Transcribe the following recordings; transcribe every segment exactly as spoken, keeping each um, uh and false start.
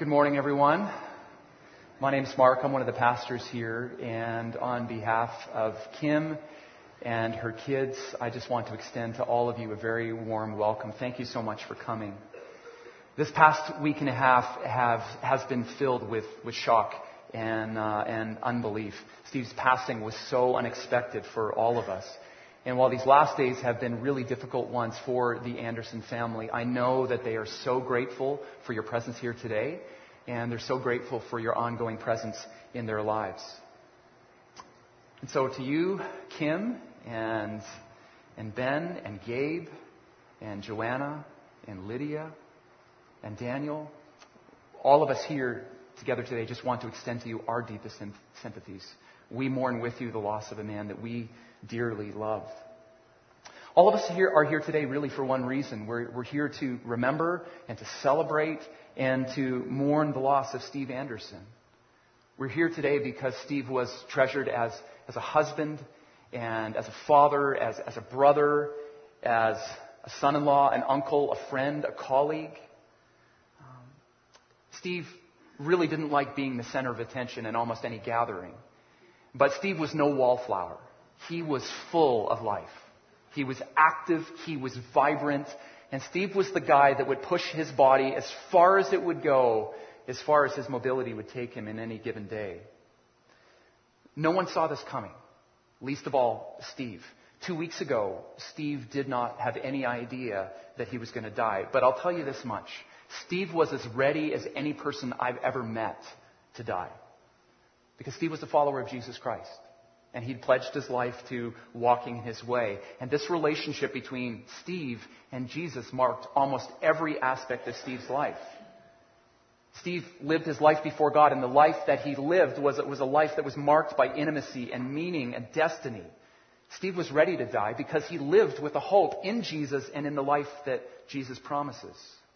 Good morning, everyone. My name's Mark. I'm one of the pastors here, and on behalf of Kim and her kids, I just want to extend to all of you a very warm welcome. Thank you so much for coming. This past week and a half have, has been filled with, with shock and, uh, and unbelief. Steve's passing was so unexpected for all of us. And while these last days have been really difficult ones for the Anderson family, I know that they are so grateful for your presence here today, and they're so grateful for your ongoing presence in their lives. And so to you, Kim, and, and Ben, and Gabe, and Joanna, and Lydia, and Daniel, all of us here together today just want to extend to you our deepest sympathies. We mourn with you the loss of a man that we dearly love. All of us here are here today really for one reason. We're, we're here to remember and to celebrate and to mourn the loss of Steve Anderson. We're here today because Steve was treasured as, as a husband and as a father, as, as a brother, as a son-in-law, an uncle, a friend, a colleague. Um, Steve really didn't like being the center of attention in almost any gathering. But Steve was no wallflower. He was full of life. He was active. He was vibrant. And Steve was the guy that would push his body as far as it would go, as far as his mobility would take him in any given day. No one saw this coming, least of all Steve. Two weeks ago, Steve did not have any idea that he was going to die. But I'll tell you this much. Steve was as ready as any person I've ever met to die. Because Steve was a follower of Jesus Christ. And he'd pledged his life to walking in his way. And this relationship between Steve and Jesus marked almost every aspect of Steve's life. Steve lived his life before God, and the life that he lived was, was a life that was marked by intimacy and meaning and destiny. Steve was ready to die because he lived with a hope in Jesus and in the life that Jesus promises.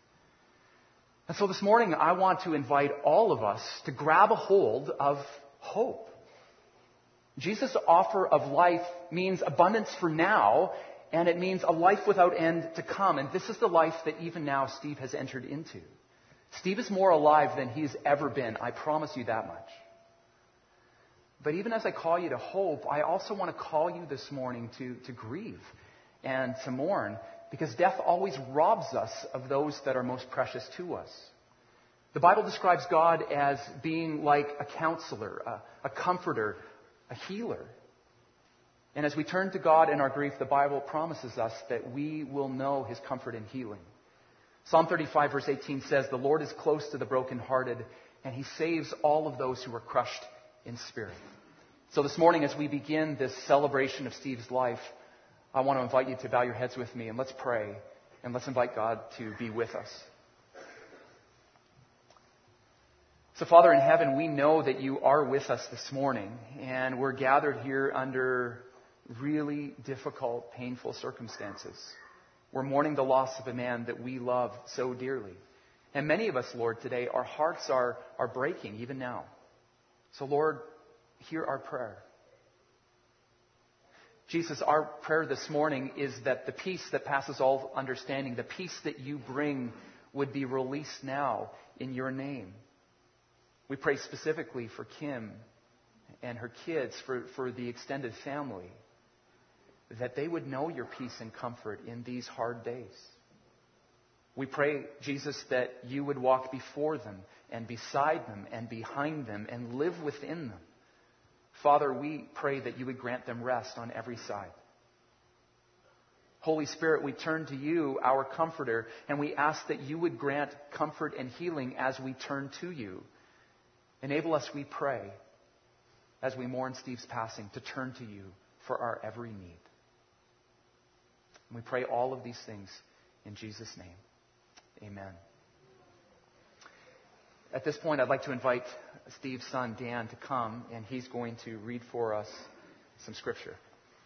And so this morning, I want to invite all of us to grab a hold of hope. Jesus' offer of life means abundance for now, and it means a life without end to come. And this is the life that even now Steve has entered into. Steve is more alive than he's ever been. I promise you that much. But even as I call you to hope, I also want to call you this morning to, to grieve and to mourn, because death always robs us of those that are most precious to us. The Bible describes God as being like a counselor, a, a comforter, a healer. And as we turn to God in our grief, the Bible promises us that we will know His comfort and healing. Psalm thirty-five verse eighteen says, "The Lord is close to the brokenhearted, and He saves all of those who are crushed in spirit." So this morning, as we begin this celebration of Steve's life, I want to invite you to bow your heads with me, and let's pray, and let's invite God to be with us. So, Father in heaven, we know that you are with us this morning, and we're gathered here under really difficult, painful circumstances. We're mourning the loss of a man that we love so dearly. And many of us, Lord, today, our hearts are, are breaking even now. So, Lord, hear our prayer. Jesus, our prayer this morning is that the peace that passes all understanding, the peace that you bring, would be released now in your name. We pray specifically for Kim and her kids, for, for the extended family, that they would know your peace and comfort in these hard days. We pray, Jesus, that you would walk before them and beside them and behind them and live within them. Father, we pray that you would grant them rest on every side. Holy Spirit, we turn to you, our comforter, and we ask that you would grant comfort and healing as we turn to you. Enable us, we pray, as we mourn Steve's passing, to turn to you for our every need. And we pray all of these things in Jesus' name. Amen. At this point, I'd like to invite Steve's son, Dan, to come, and he's going to read for us some scripture.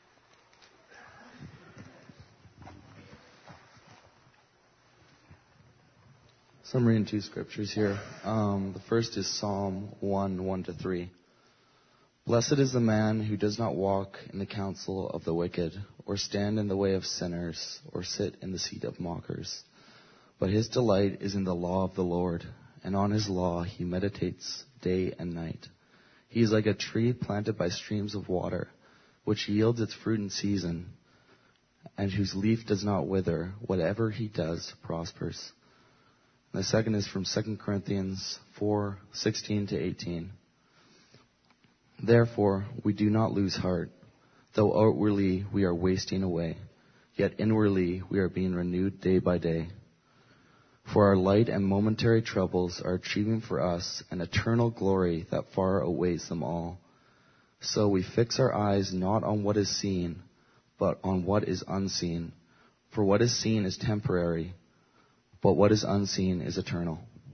So I'm reading two scriptures here. Um, the first is Psalm one, one to three. Blessed is the man who does not walk in the counsel of the wicked, or stand in the way of sinners, or sit in the seat of mockers. But his delight is in the law of the Lord, and on his law he meditates day and night. He is like a tree planted by streams of water, which yields its fruit in season, and whose leaf does not wither. Whatever he does prospers. And the second is from Second Corinthians four sixteen to eighteen. Therefore, we do not lose heart, though outwardly we are wasting away, yet inwardly we are being renewed day by day. For our light and momentary troubles are achieving for us an eternal glory that far outweighs them all. So we fix our eyes not on what is seen, but on what is unseen. For what is seen is temporary, but what is unseen is eternal.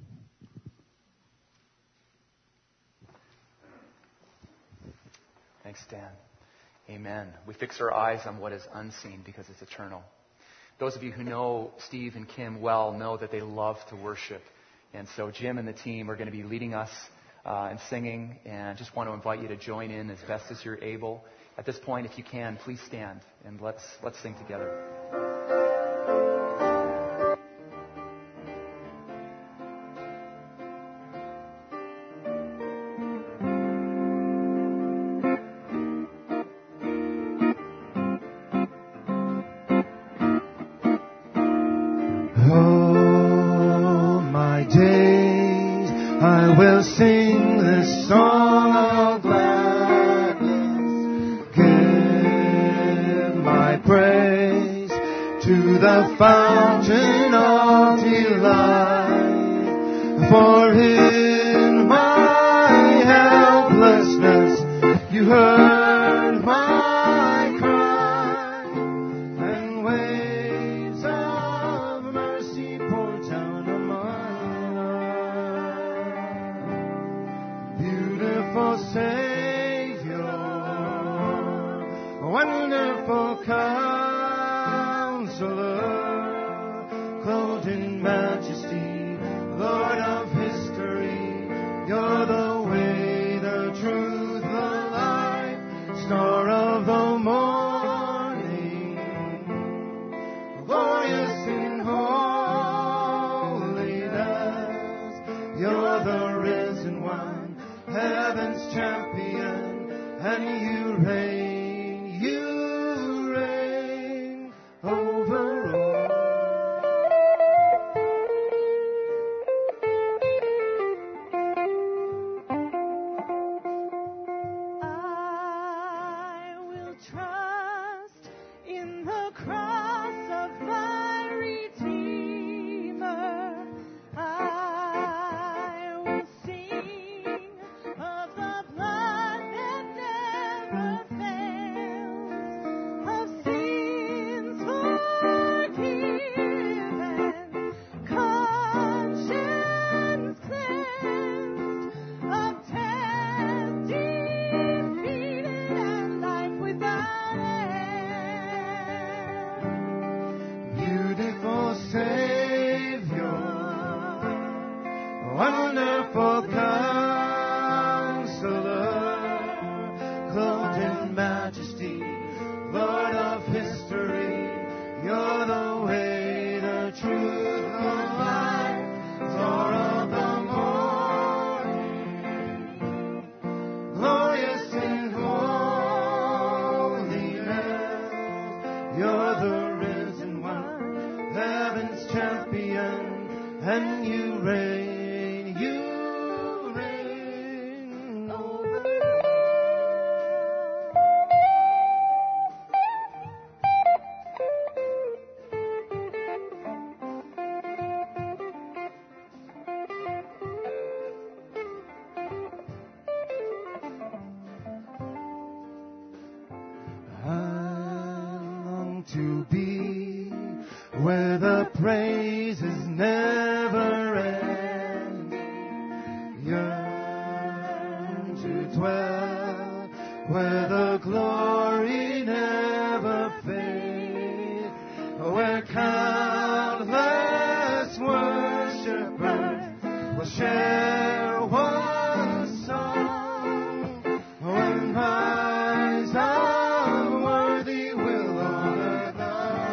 Thanks, Dan. Amen. We fix our eyes on what is unseen because it's eternal. Those of you who know Steve and Kim well know that they love to worship. And so Jim and the team are going to be leading us uh, and singing. And just want to invite you to join in as best as you're able. At this point, if you can, please stand and let's let's sing together.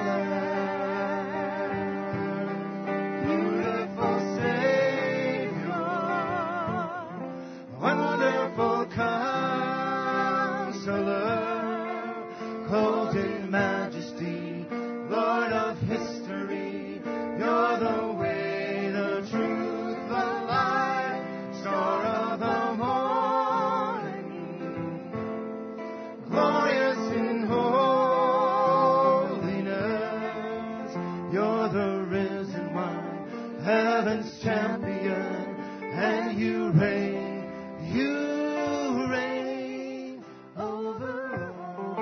Beautiful Savior, heaven's champion, and you reign, you reign over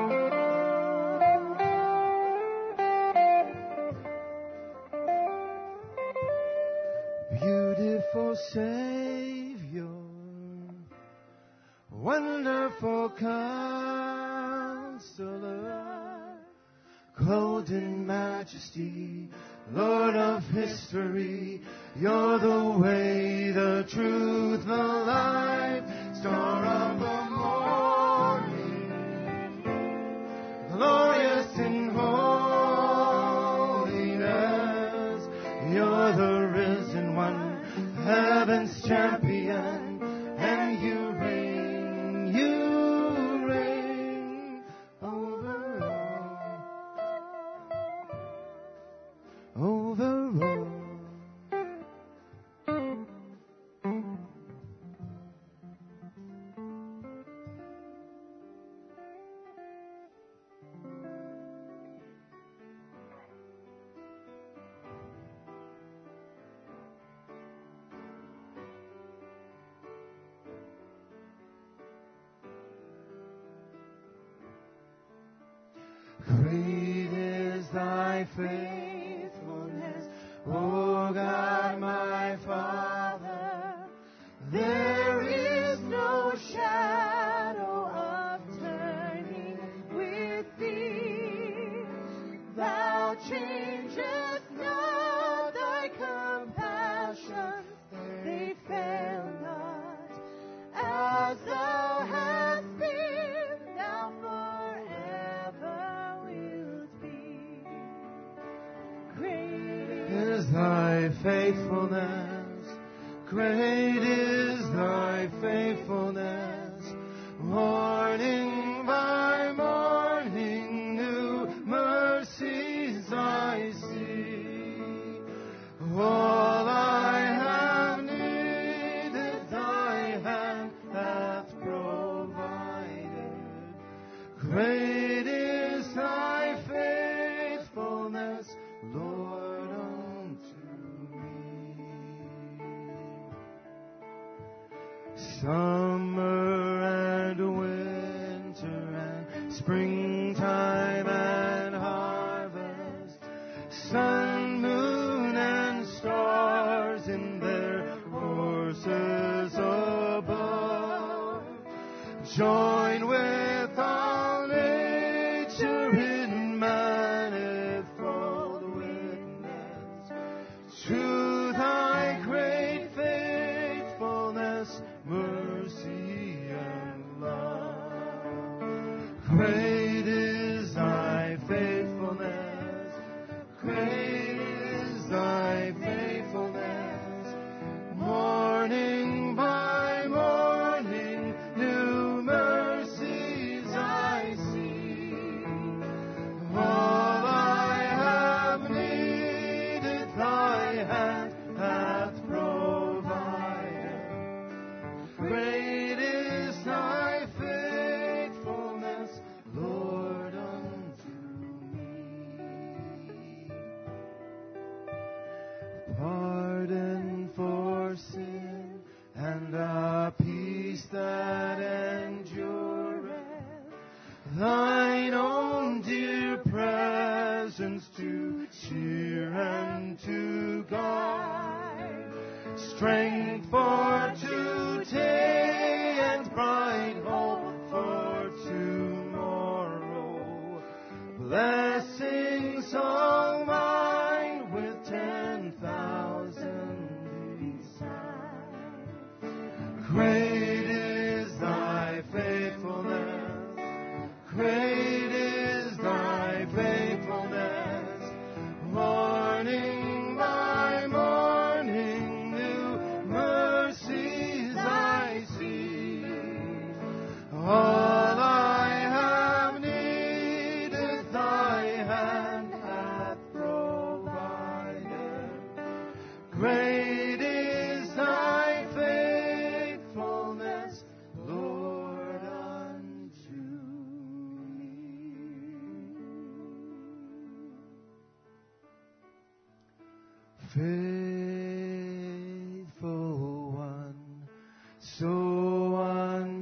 all. Beautiful Savior, wonderful Counselor, clothed in majesty, Lord of history, you're the way, the truth, the life, star of the morning, glorious in holiness, you're the risen one, heaven's champion, and you reign, you reign over all, over all. Great is thy faithfulness, O God, my Father. There is no shadow of turning with thee. Thou changest not, thy compassions, they fail not. As thou hast been, thou forever wilt be. Great is thy faithfulness, great is thy faithfulness. Morning by morning, new mercies I see. All I have needed, thy hand hath provided. Great is thy faithfulness, Lord, unto me. Summer and winter and springtime and harvest, sun, moon, and stars in their courses above, join with all nature in manifold witness to thy great faithfulness, mercy, and love. Great is thy faithfulness, great is thy faithfulness. Morning by morning, new mercies I see. All I have needed, thy hand hath provided. Great is thy faithfulness, Lord, unto me. Pardon for sin and a peace that endureth, thine own dear presence to cheer and to guide, strength for today and bright hope for tomorrow, blessings all mine with ten thousand beside. Great is thy faithfulness, great is thy faithfulness. Morning by morning, new mercies I see. All I have needed, thy hand hath provided. Great is thy faithfulness, Lord, unto me. Faithful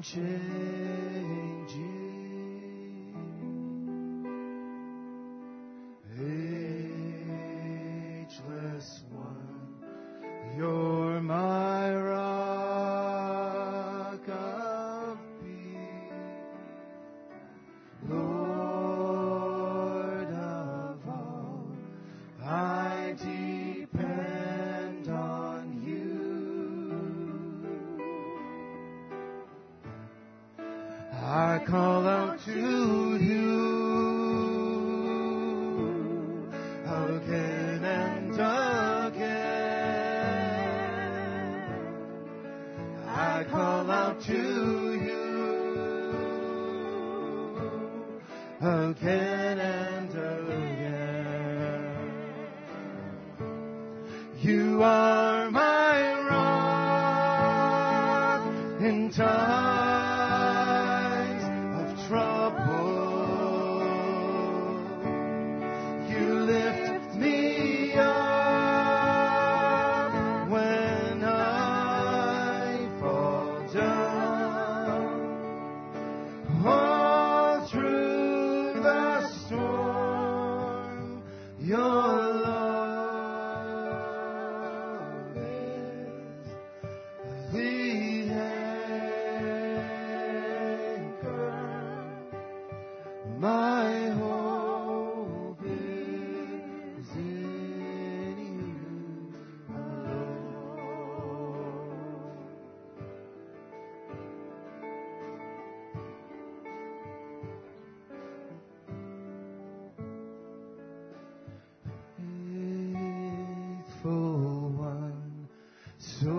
Ageless one, you're my rock of peace, Lord of all, I depend on you. I call out to you again and again. I call out to you again and again. You are my rock in times of trouble. You lift me up when I fall down. All through the storm, your love is the anchor. My hope is in you alone. Faithful one, so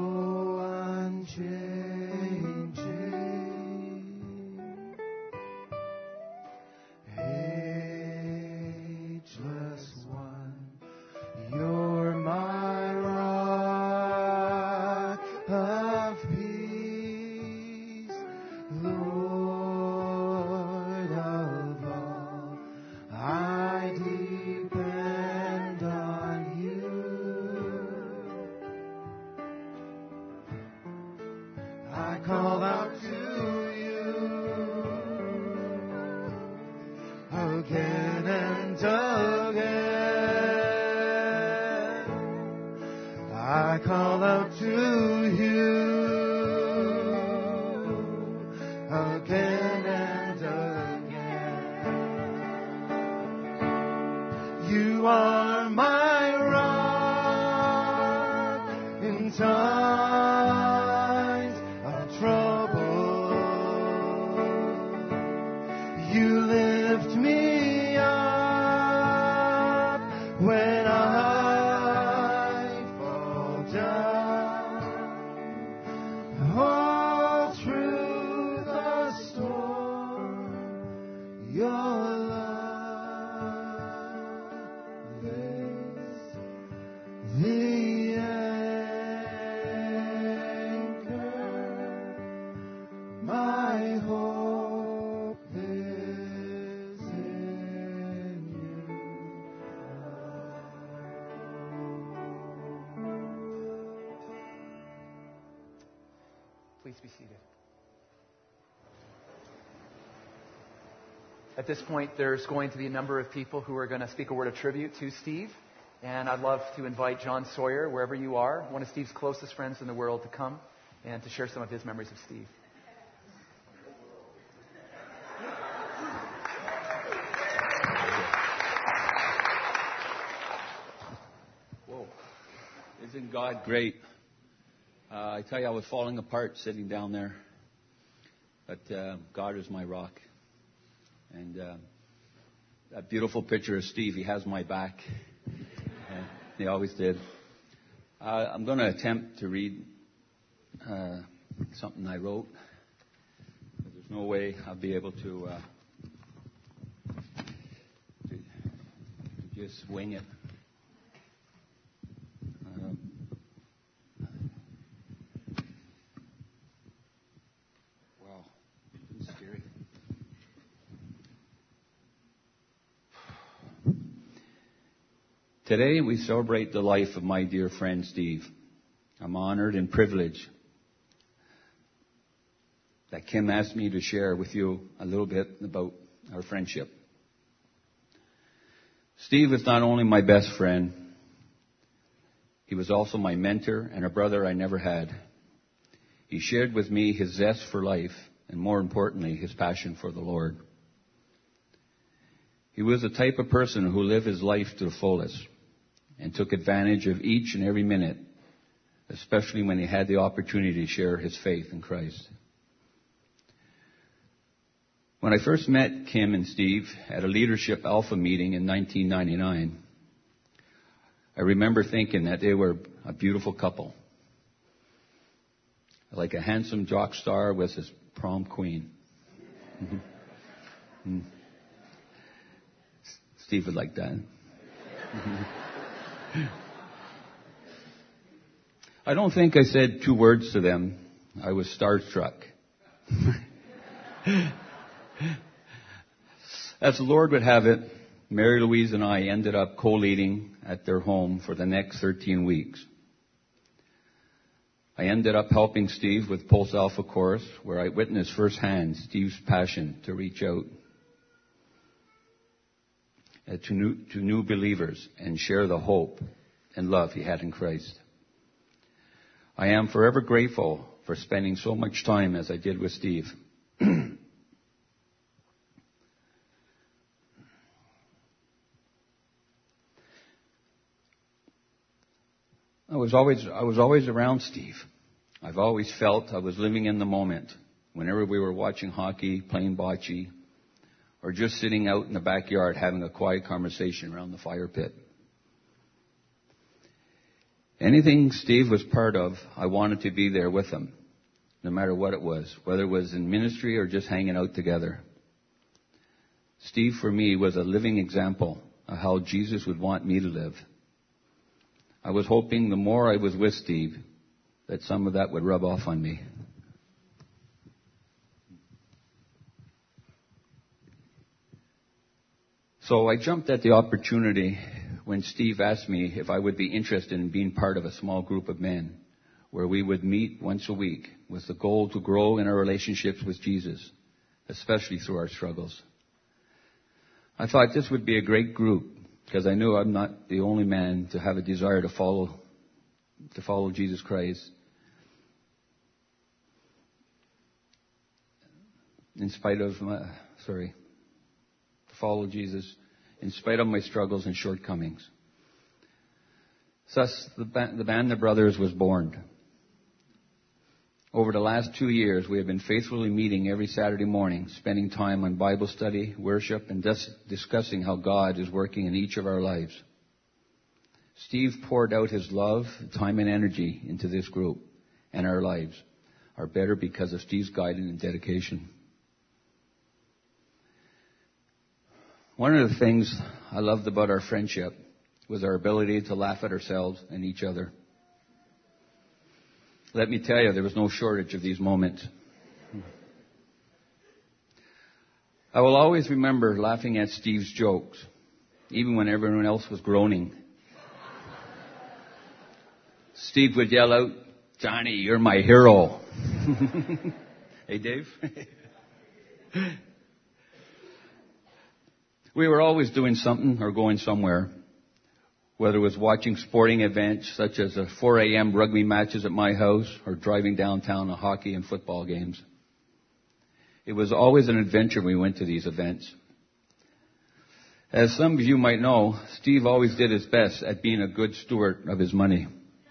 unchanging. Ageless one, you're my rock of peace, Lord of all, I depend on you. I call out to you again and again. I call out to you again and again. You are my rock in times of trouble. You lift me up when I fall down. All through the storm, your love is the anchor. My hope is in you. Please be seated. At this point, there's going to be a number of people who are going to speak a word of tribute to Steve. And I'd love to invite John Sawyer, wherever you are, one of Steve's closest friends in the world, to come and to share some of his memories of Steve. Whoa. Isn't God great? Uh, I tell you, I was falling apart sitting down there. But uh, God is my rock. And uh, that beautiful picture of Steve, he has my back. Uh, he always did. Uh, I'm going to attempt to read uh, something I wrote. There's no way I'll be able to, uh, to, to just wing it. Um, wow, it's scary. Today we celebrate the life of my dear friend Steve. I'm honored and privileged that Kim asked me to share with you a little bit about our friendship. Steve is not only my best friend, he was also my mentor and a brother I never had. He shared with me his zest for life and, more importantly, his passion for the Lord. He was the type of person who lived his life to the fullest and took advantage of each and every minute, especially when he had the opportunity to share his faith in Christ. When I first met Kim and Steve at a Leadership Alpha meeting in nineteen ninety-nine, I remember thinking that they were a beautiful couple, like a handsome jock star with his prom queen. Mm-hmm. Steve would like that. I don't think I said two words to them. I was starstruck. As the Lord would have it, Mary Louise and I ended up co-leading at their home for the next thirteen weeks. I ended up helping Steve with Pulse Alpha Course, where I witnessed firsthand Steve's passion to reach out to new, to new believers and share the hope and love he had in Christ. I am forever grateful for spending so much time as I did with Steve. I was always, I was always around Steve. I've always felt I was living in the moment whenever we were watching hockey, playing bocce, or just sitting out in the backyard having a quiet conversation around the fire pit. Anything Steve was part of, I wanted to be there with him, no matter what it was, whether it was in ministry or just hanging out together. Steve, for me, was a living example of how Jesus would want me to live. I was hoping the more I was with Steve, that some of that would rub off on me. So I jumped at the opportunity when Steve asked me if I would be interested in being part of a small group of men where we would meet once a week with the goal to grow in our relationships with Jesus, especially through our struggles. I thought this would be a great group because I knew I'm not the only man to have a desire to follow, to follow Jesus Christ. In spite of my, sorry, to follow Jesus, in spite of my struggles and shortcomings. Thus, the band, the band The Brothers was born. Over the last two years, we have been faithfully meeting every Saturday morning, spending time on Bible study, worship, and dis- discussing how God is working in each of our lives. Steve poured out his love, time, and energy into this group, and our lives are better because of Steve's guidance and dedication. One of the things I loved about our friendship was our ability to laugh at ourselves and each other. Let me tell you, there was no shortage of these moments. I will always remember laughing at Steve's jokes, even when everyone else was groaning. Steve would yell out, "Johnny, you're my hero." Hey, Dave? We were always doing something or going somewhere, whether it was watching sporting events such as the four a.m. rugby matches at my house or driving downtown to hockey and football games. It was always an adventure when we went to these events. As some of you might know, Steve always did his best at being a good steward of his money.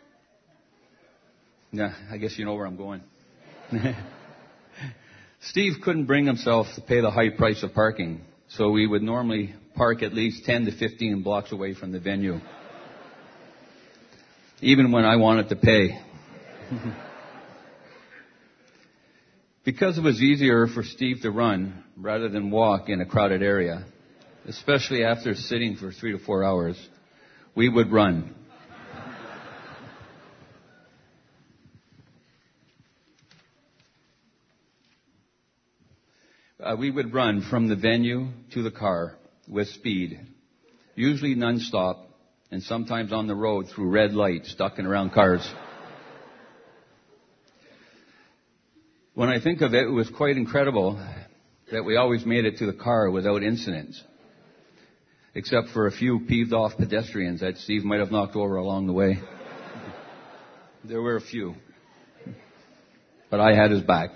Yeah, I guess you know where I'm going. Steve couldn't bring himself to pay the high price of parking, so we would normally park at least ten to fifteen blocks away from the venue, even when I wanted to pay. Because it was easier for Steve to run rather than walk in a crowded area, especially after sitting for three to four hours, we would run. Uh, we would run from the venue to the car with speed, usually nonstop, and sometimes on the road through red lights, ducking around cars. When I think of it, it was quite incredible that we always made it to the car without incidents, except for a few peeved off pedestrians that Steve might have knocked over along the way. There were a few, but I had his back.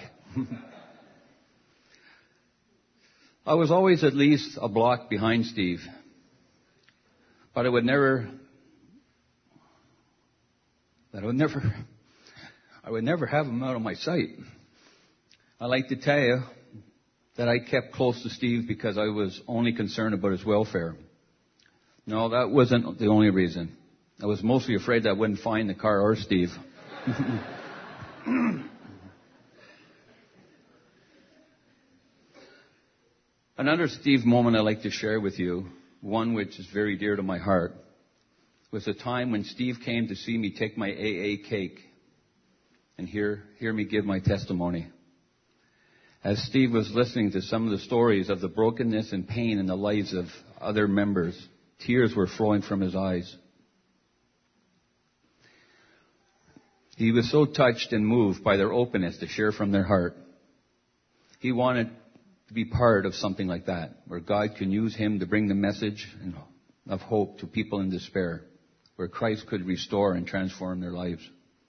I was always at least a block behind Steve, but I would never, but I would never, I would never have him out of my sight. I like to tell you that I kept close to Steve because I was only concerned about his welfare. No, that wasn't the only reason. I was mostly afraid that I wouldn't find the car or Steve. Another Steve moment I'd like to share with you, one which is very dear to my heart, was a time when Steve came to see me take my A A cake and hear, hear me give my testimony. As Steve was listening to some of the stories of the brokenness and pain in the lives of other members, tears were flowing from his eyes. He was so touched and moved by their openness to share from their heart. He wanted to be part of something like that, where God can use him to bring the message of hope to people in despair, where Christ could restore and transform their lives.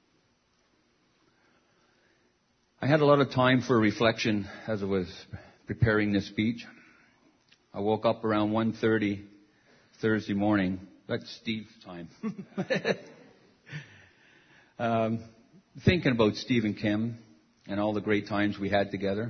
I had a lot of time for reflection as I was preparing this speech. I woke up around one thirty Thursday morning. That's Steve's time. um, thinking about Steve and Kim and all the great times we had together.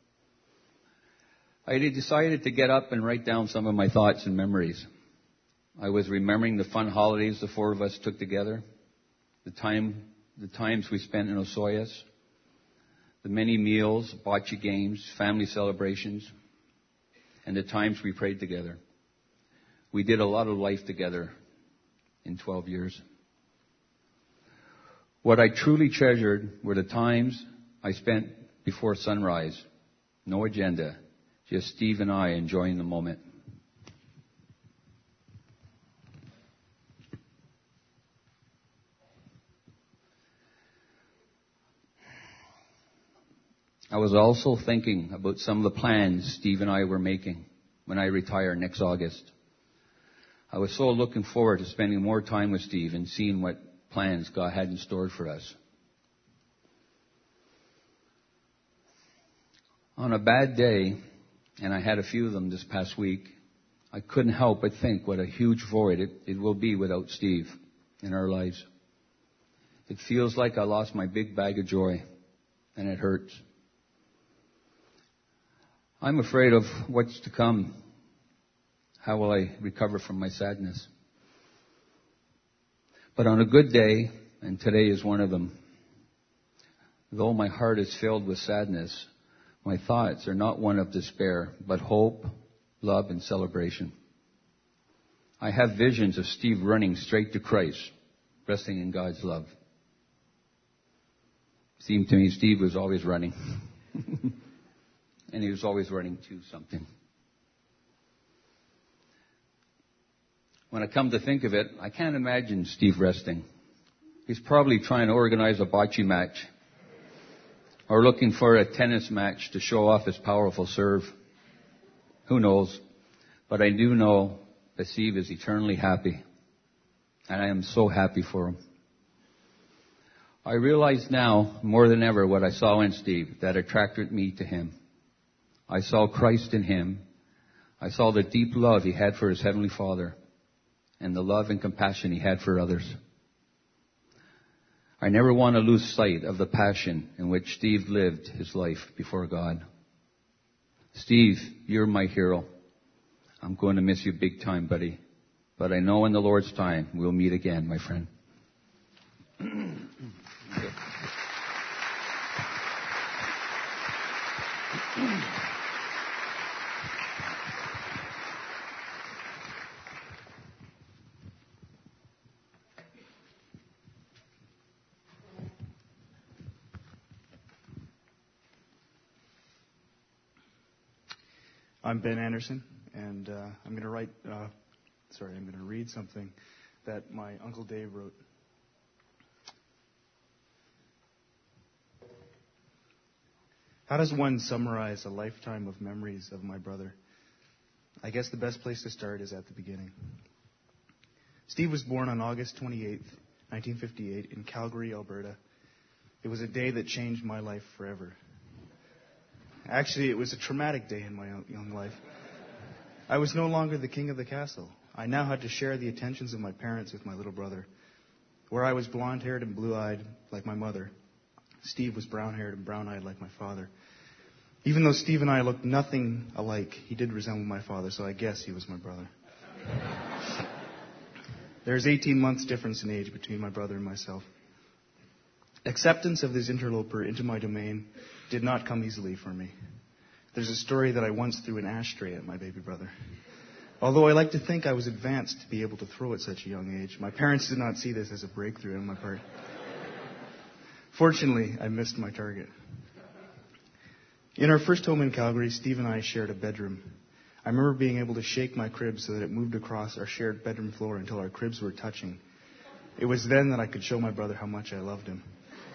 I decided to get up and write down some of my thoughts and memories. I was remembering the fun holidays the four of us took together, the time, the times we spent in Osoyoos, the many meals, bocce games, family celebrations, and the times we prayed together. We did a lot of life together in twelve years. What I truly treasured were the times I spent before sunrise. No agenda, just Steve and I enjoying the moment. I was also thinking about some of the plans Steve and I were making when I retire next August. I was so looking forward to spending more time with Steve and seeing what plans God had in store for us. On a bad day, and I had a few of them this past week, I couldn't help but think what a huge void it, it will be without Steve in our lives. It feels like I lost my big bag of joy, and it hurts. I'm afraid of what's to come. How will I recover from my sadness? But on a good day, and today is one of them, though my heart is filled with sadness, my thoughts are not one of despair, but hope, love, and celebration. I have visions of Steve running straight to Christ, resting in God's love. It seemed to me Steve was always running. And he was always running to something. When I come to think of it, I can't imagine Steve resting. He's probably trying to organize a bocce match or looking for a tennis match to show off his powerful serve. Who knows? But I do know that Steve is eternally happy. And I am so happy for him. I realize now more than ever what I saw in Steve that attracted me to him. I saw Christ in him. I saw the deep love he had for his Heavenly Father and the love and compassion he had for others. I never want to lose sight of the passion in which Steve lived his life before God. Steve, you're my hero. I'm going to miss you big time, buddy. But I know in the Lord's time we'll meet again, my friend. I'm Ben Anderson, and uh, I'm going to write, uh, sorry, I'm going to read something that my Uncle Dave wrote. How does one summarize a lifetime of memories of my brother? I guess the best place to start is at the beginning. Steve was born on August twenty-eighth, nineteen fifty-eight, in Calgary, Alberta. It was a day that changed my life forever. Actually, it was a traumatic day in my young life. I was no longer the king of the castle. I now had to share the attentions of my parents with my little brother. Where I was blonde-haired and blue-eyed like my mother, Steve was brown-haired and brown-eyed like my father. Even though Steve and I looked nothing alike, he did resemble my father, so I guess he was my brother. There's eighteen months difference in age between my brother and myself. Acceptance of this interloper into my domain did not come easily for me. There's a story that I once threw an ashtray at my baby brother. Although I like to think I was advanced to be able to throw at such a young age, my parents did not see this as a breakthrough on my part. Fortunately, I missed my target. In our first home in Calgary, Steve and I shared a bedroom. I remember being able to shake my crib so that it moved across our shared bedroom floor until our cribs were touching. It was then that I could show my brother how much I loved him.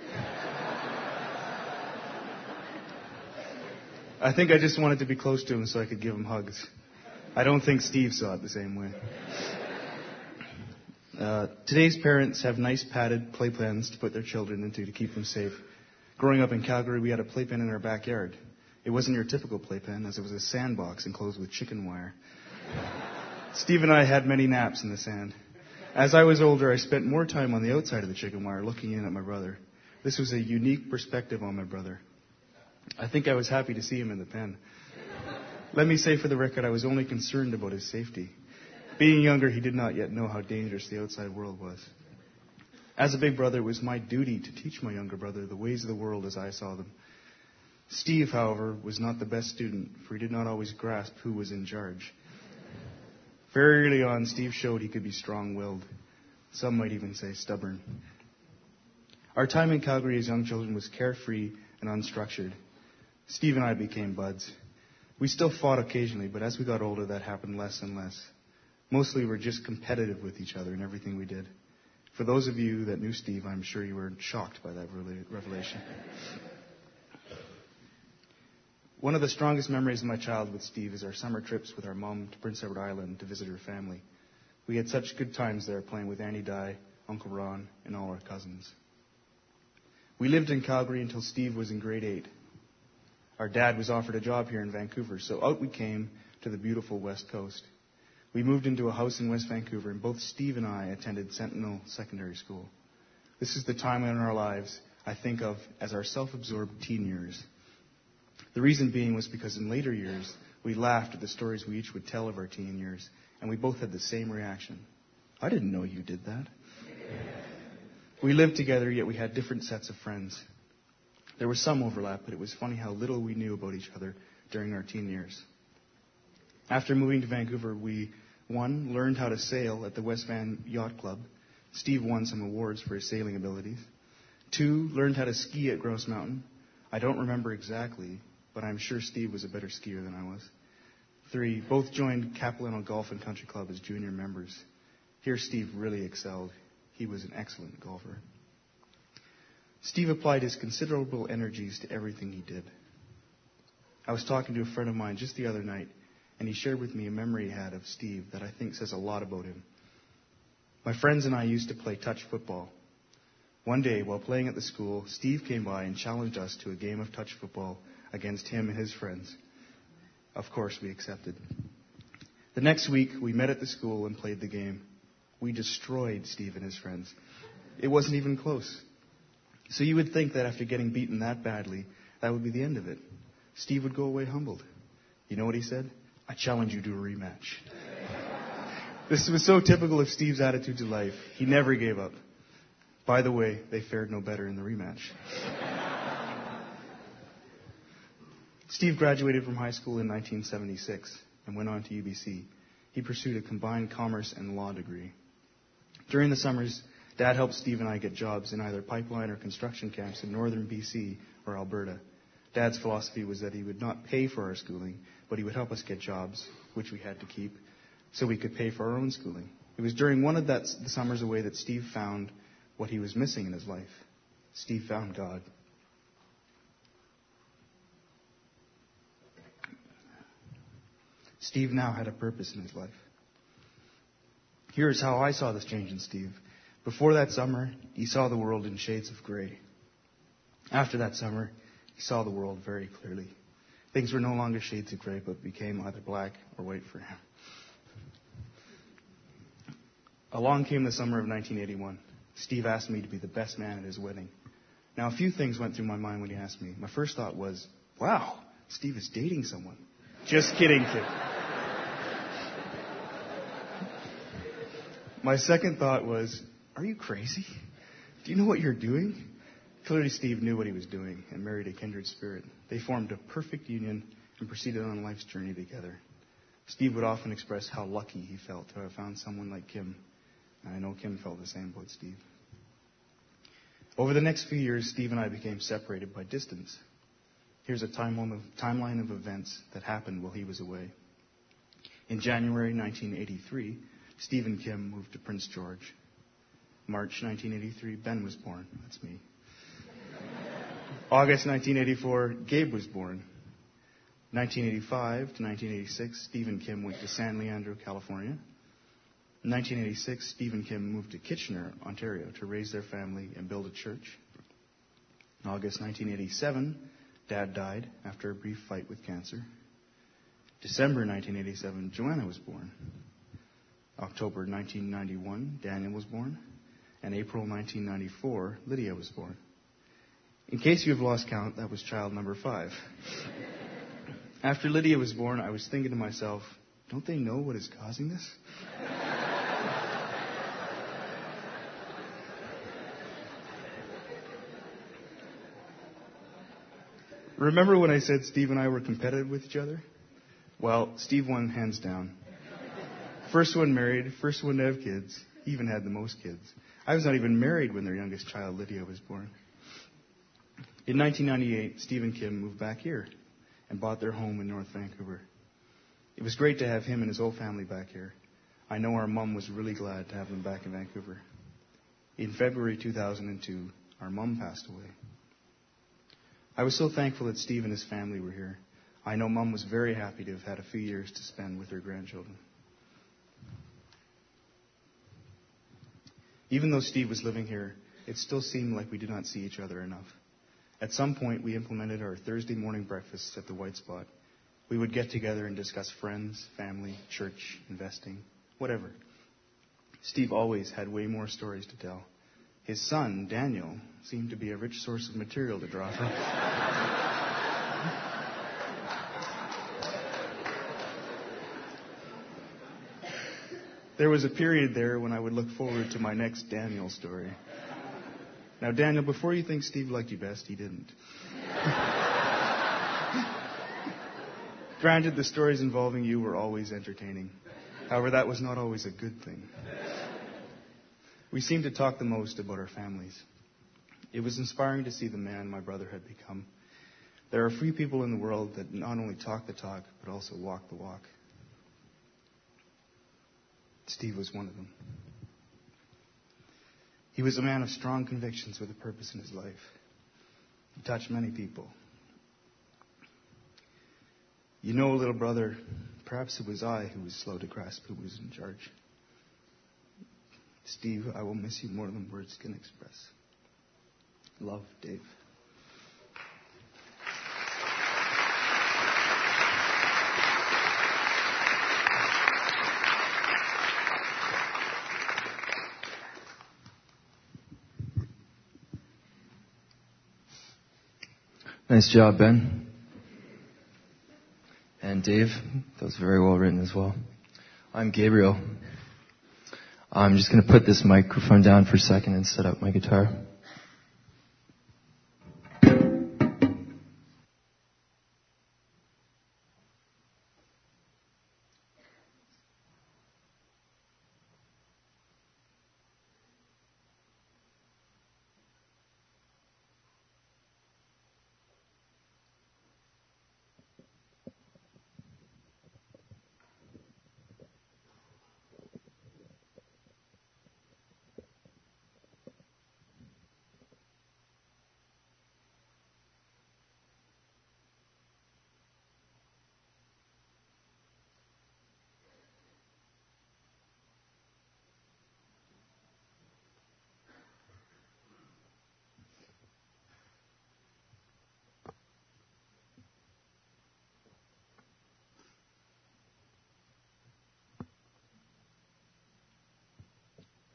I think I just wanted to be close to him so I could give him hugs. I don't think Steve saw it the same way. Uh, today's parents have nice padded playpens to put their children into to keep them safe. Growing up in Calgary, we had a playpen in our backyard. It wasn't your typical playpen, as it was a sandbox enclosed with chicken wire. Steve and I had many naps in the sand. As I was older, I spent more time on the outside of the chicken wire looking in at my brother. This was a unique perspective on my brother. I think I was happy to see him in the pen. Let me say for the record, I was only concerned about his safety. Being younger, he did not yet know how dangerous the outside world was. As a big brother, it was my duty to teach my younger brother the ways of the world as I saw them. Steve, however, was not the best student, for he did not always grasp who was in charge. Very early on, Steve showed he could be strong-willed. Some might even say stubborn. Our time in Calgary as young children was carefree and unstructured. Steve and I became buds. We still fought occasionally, but as we got older, that happened less and less. Mostly we were just competitive with each other in everything we did. For those of you that knew Steve, I'm sure you were shocked by that revelation. One of the strongest memories of my childhood with Steve is our summer trips with our mom to Prince Edward Island to visit her family. We had such good times there playing with Auntie Di, Uncle Ron, and all our cousins. We lived in Calgary until Steve was in grade eight. Our dad was offered a job here in Vancouver, so out we came to the beautiful West Coast. We moved into a house in West Vancouver, and both Steve and I attended Sentinel Secondary School. This is the time in our lives I think of as our self-absorbed teen years. The reason being was because in later years, we laughed at the stories we each would tell of our teen years, and we both had the same reaction. I didn't know you did that. We lived together, yet we had different sets of friends. There was some overlap, but it was funny how little we knew about each other during our teen years. After moving to Vancouver, we, one, learned how to sail at the West Van Yacht Club. Steve won some awards for his sailing abilities. Two, learned how to ski at Grouse Mountain. I don't remember exactly, but I'm sure Steve was a better skier than I was. Three, both joined Capilano Golf and Country Club as junior members. Here Steve really excelled. He was an excellent golfer. Steve applied his considerable energies to everything he did. I was talking to a friend of mine just the other night, and he shared with me a memory he had of Steve that I think says a lot about him. My friends and I used to play touch football. One day, while playing at the school, Steve came by and challenged us to a game of touch football against him and his friends. Of course, we accepted. The next week, we met at the school and played the game. We destroyed Steve and his friends. It wasn't even close. So you would think that after getting beaten that badly, that would be the end of it. Steve would go away humbled. You know what he said? I challenge you to a rematch. This was so typical of Steve's attitude to life. He never gave up. By the way, they fared no better in the rematch. Steve graduated from high school in nineteen seventy-six and went on to U B C. He pursued a combined commerce and law degree. During the summers, Dad helped Steve and I get jobs in either pipeline or construction camps in northern B C or Alberta. Dad's philosophy was that he would not pay for our schooling, but he would help us get jobs, which we had to keep, so we could pay for our own schooling. It was during one of that, the summers away that Steve found what he was missing in his life. Steve found God. Steve now had a purpose in his life. Here's how I saw this change in Steve. Before that summer, he saw the world in shades of gray. After that summer, he saw the world very clearly. Things were no longer shades of gray, but became either black or white for him. Along came the summer of nineteen eighty-one. Steve asked me to be the best man at his wedding. Now, a few things went through my mind when he asked me. My first thought was, wow, Steve is dating someone. Just kidding, kid. My second thought was, are you crazy? Do you know what you're doing? Clearly, Steve knew what he was doing and married a kindred spirit. They formed a perfect union and proceeded on life's journey together. Steve would often express how lucky he felt to have found someone like Kim. And I know Kim felt the same about Steve. Over the next few years, Steve and I became separated by distance. Here's a timeline of, timeline of events that happened while he was away. In January nineteen eighty-three, Steve and Kim moved to Prince George. March nineteen eighty-three, Ben was born. That's me. August nineteen eighty-four, Gabe was born. nineteen eighty-five to nineteen eighty-six, Steve and Kim went to San Leandro, California. In nineteen eighty-six, Steve and Kim moved to Kitchener, Ontario to raise their family and build a church. In August nineteen eighty-seven, Dad died after a brief fight with cancer. December nineteen eighty-seven, Joanna was born. October nineteen ninety-one, Daniel was born. And April nineteen ninety-four, Lydia was born. In case you have lost count, that was child number five. After Lydia was born, I was thinking to myself, don't they know what is causing this? Remember when I said Steve and I were competitive with each other? Well, Steve won hands down. First one married, first one to have kids. He even had the most kids. I was not even married when their youngest child, Lydia, was born. In nineteen ninety-eight, Steve and Kim moved back here and bought their home in North Vancouver. It was great to have him and his whole family back here. I know our mom was really glad to have them back in Vancouver. In February two thousand two, our mom passed away. I was so thankful that Steve and his family were here. I know Mom was very happy to have had a few years to spend with her grandchildren. Even though Steve was living here, it still seemed like we did not see each other enough. At some point, we implemented our Thursday morning breakfasts at the White Spot. We would get together and discuss friends, family, church, investing, whatever. Steve always had way more stories to tell. His son, Daniel, seemed to be a rich source of material to draw from. There was a period there when I would look forward to my next Daniel story. Now, Daniel, before you think Steve liked you best, he didn't. Granted, the stories involving you were always entertaining. However, that was not always a good thing. We seemed to talk the most about our families. It was inspiring to see the man my brother had become. There are few people in the world that not only talk the talk, but also walk the walk. Steve was one of them. He was a man of strong convictions with a purpose in his life. He touched many people. You know, little brother, perhaps it was I who was slow to grasp who was in charge. Steve, I will miss you more than words can express. Love, Dave. Nice job, Ben. And Dave, that was very well written as well. I'm Gabriel. I'm just going to put this microphone down for a second and set up my guitar.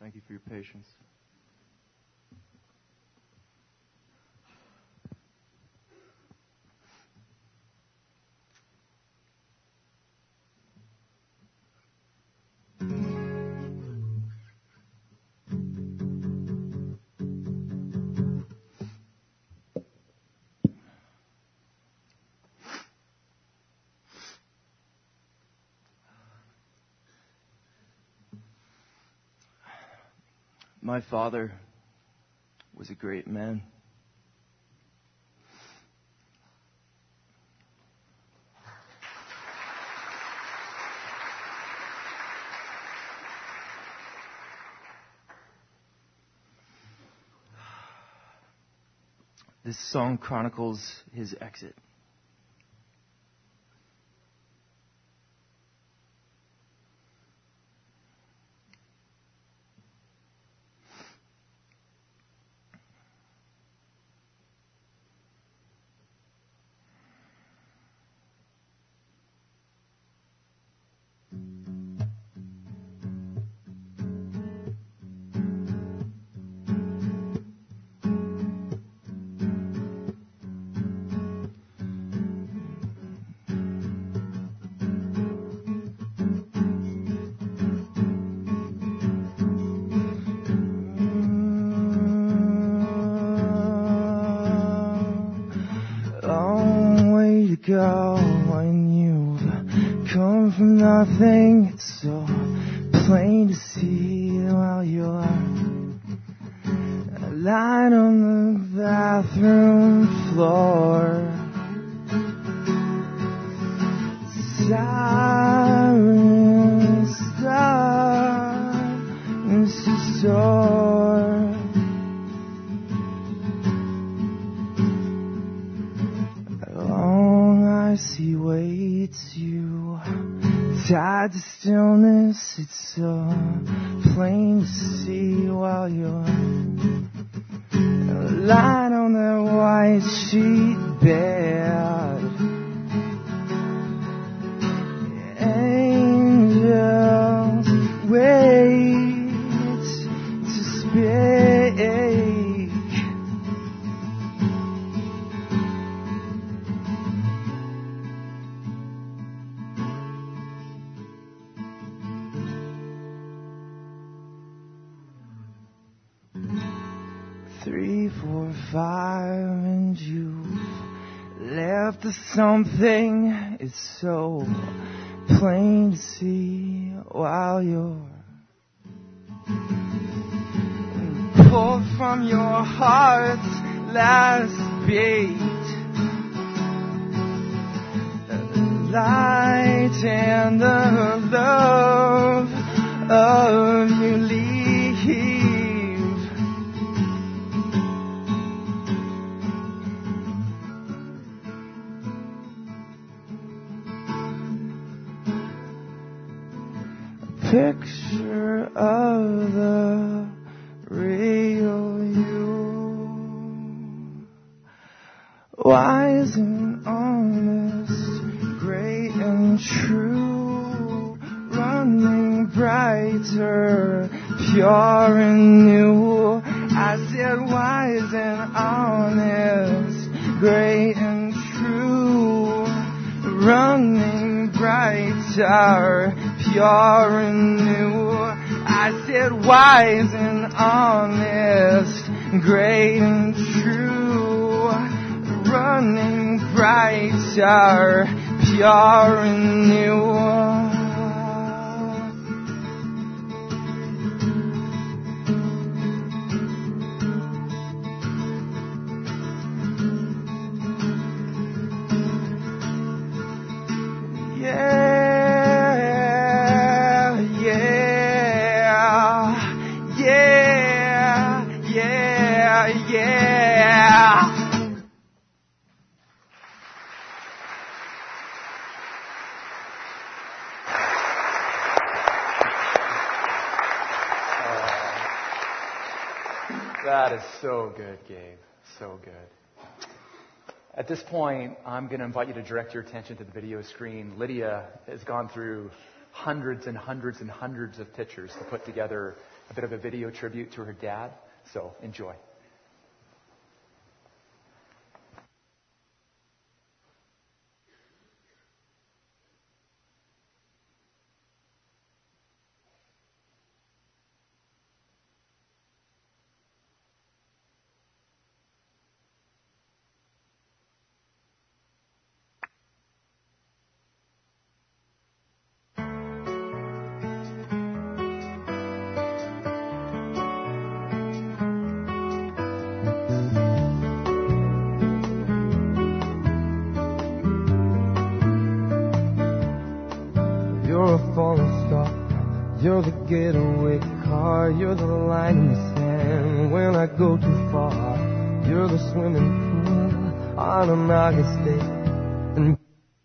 Thank you for your patience. My father was a great man. This song chronicles his exit. Go when you've come from nothing. It's so plain to see while you're lying on the bathroom floor. Sirens stop Mister Store. He waits you, tied to stillness. It's so plain to see while you're lying on that white sheet bed. Angels wait to speak. Three, four, five, and you've left the something. It's so plain to see while you're pulled from your heart's last beat. The light and the love of you leave. Picture of the real you, wise and honest, great and true, running brighter, pure and new. I said wise and honest, great and true, running brighter, pure and new. I said wise and honest, great and true, running brighter, pure and new. That is so good, Gabe. So good. At this point, I'm going to invite you to direct your attention to the video screen. Lydia has gone through hundreds and hundreds and hundreds of pictures to put together a bit of a video tribute to her dad. So enjoy. You're the getaway car, you're the line in the sand when I go too far. You're the swimming pool on an August day. And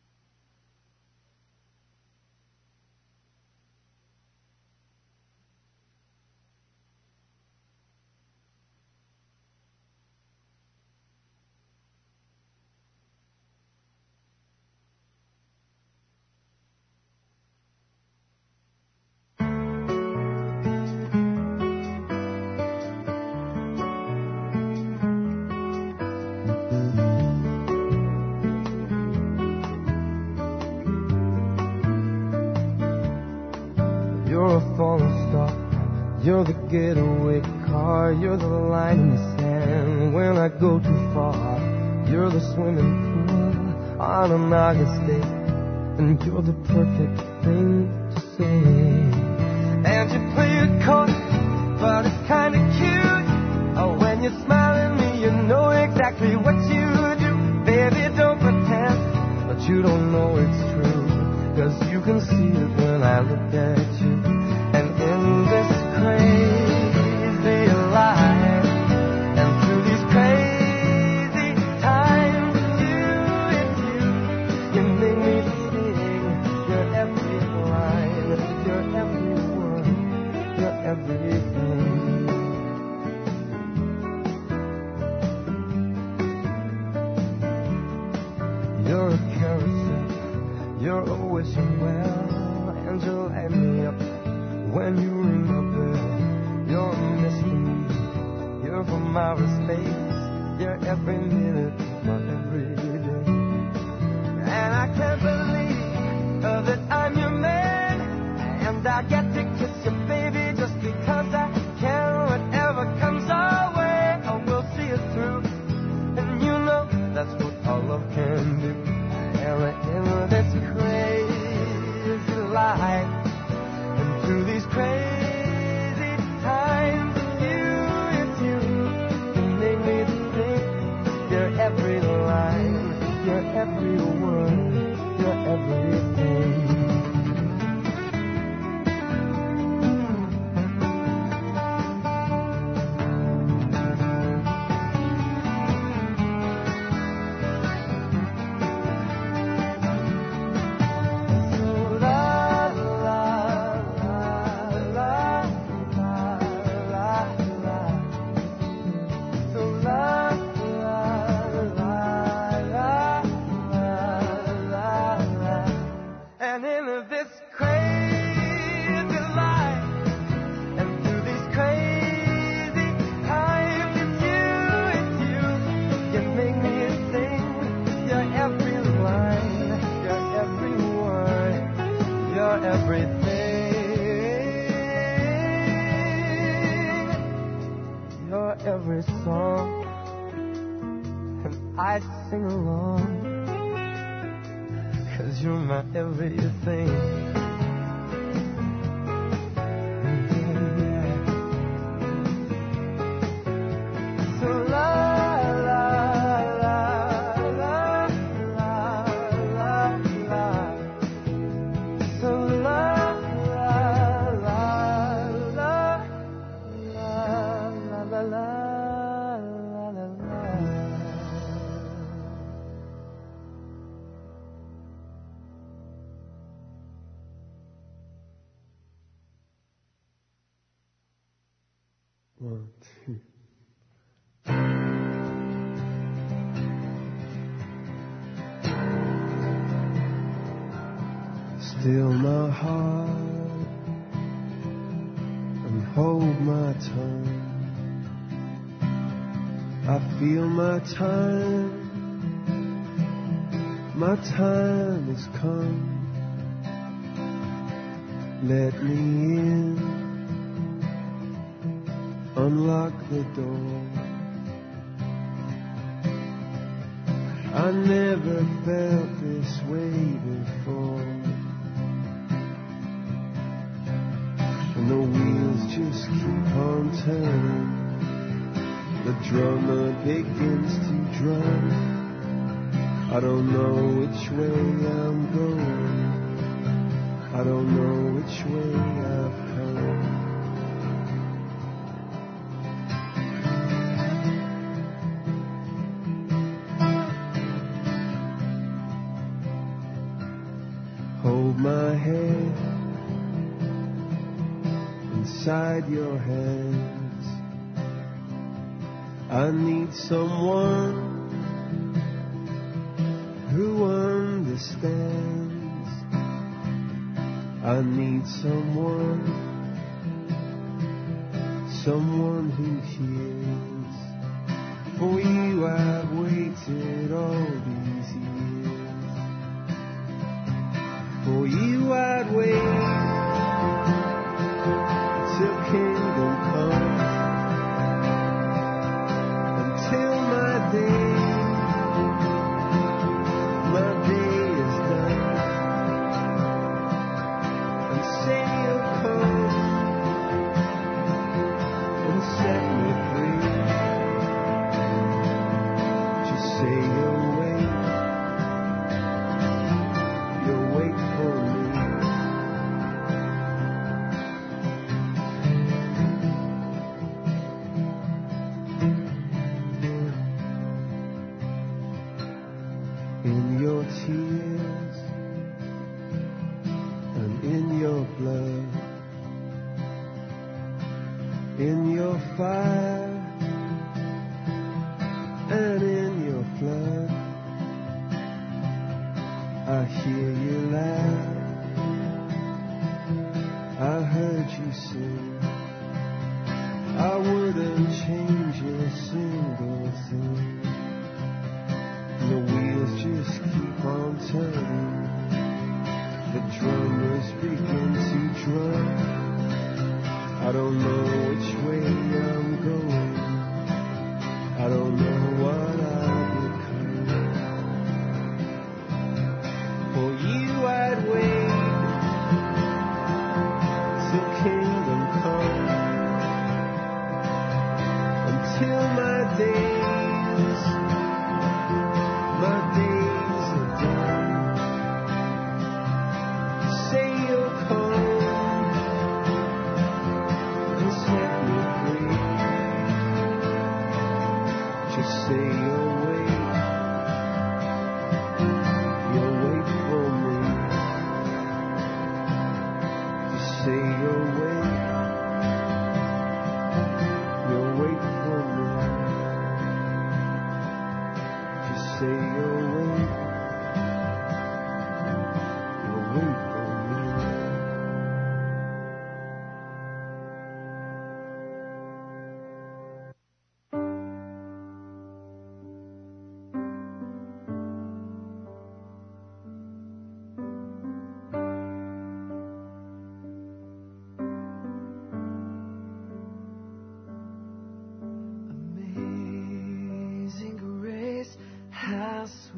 you're the getaway car, you're the line in the sand when I go too far. You're the swimming pool on an August day, and you're the perfect thing to say. And you play it coy, but it's kinda cute. Oh, when you smile at me, you know exactly what you do. Baby, don't pretend that you don't know it's true, 'cause you can see it when I look at you. And in this crazy life, and through these crazy times, you, it's you, you make me sing your every line, your every word, your everything. You're a carousel, you're always well, and you light me up when you ring my bell. You're a mystery, you're from outer space, you're every minute of my everyday. And I can't believe uh, that I'm your man, and I get to kiss you, baby, just because I can. Whatever comes our way, I will see it through, and you know that's what all love can do. And in this crazy life, through these crazy times, it's you, it's you, you make me think. You're every line, you're every word, you're everything. Every song, and I sing along, 'cause you're my everything. One, two. Still my heart and hold my tongue. I feel my time, my time has come. Let me in, unlock the door. I never felt this way before. And the wheels just keep on turning. The drummer begins to drum. I don't know which way I'm going. I don't know which way I've come. Hold my head inside your hands. I need someone who understands. I need someone, someone who hears. For you I've waited all these years. For you I'd wait till kingdom come, until my day, my day is done. And say you'll come and set me free. Just say you'll wait, you'll wait for me. In your tears and in your blood, in your fire and in your flood, I hear you laugh, I heard you sing. I wouldn't change a single thing. The wheels just keep on turning. The drummers begin to drum. I don't know which way I'm going. I don't know what I'll become. For you I'd wait till kingdom come, until my days, my days are done. Say you'll come and set me free. Just say you'll wait, you'll wait for me. Just say you'll wait, you'll wait for me. Just say you'll wait, you'll wait for me. Amazing grace, how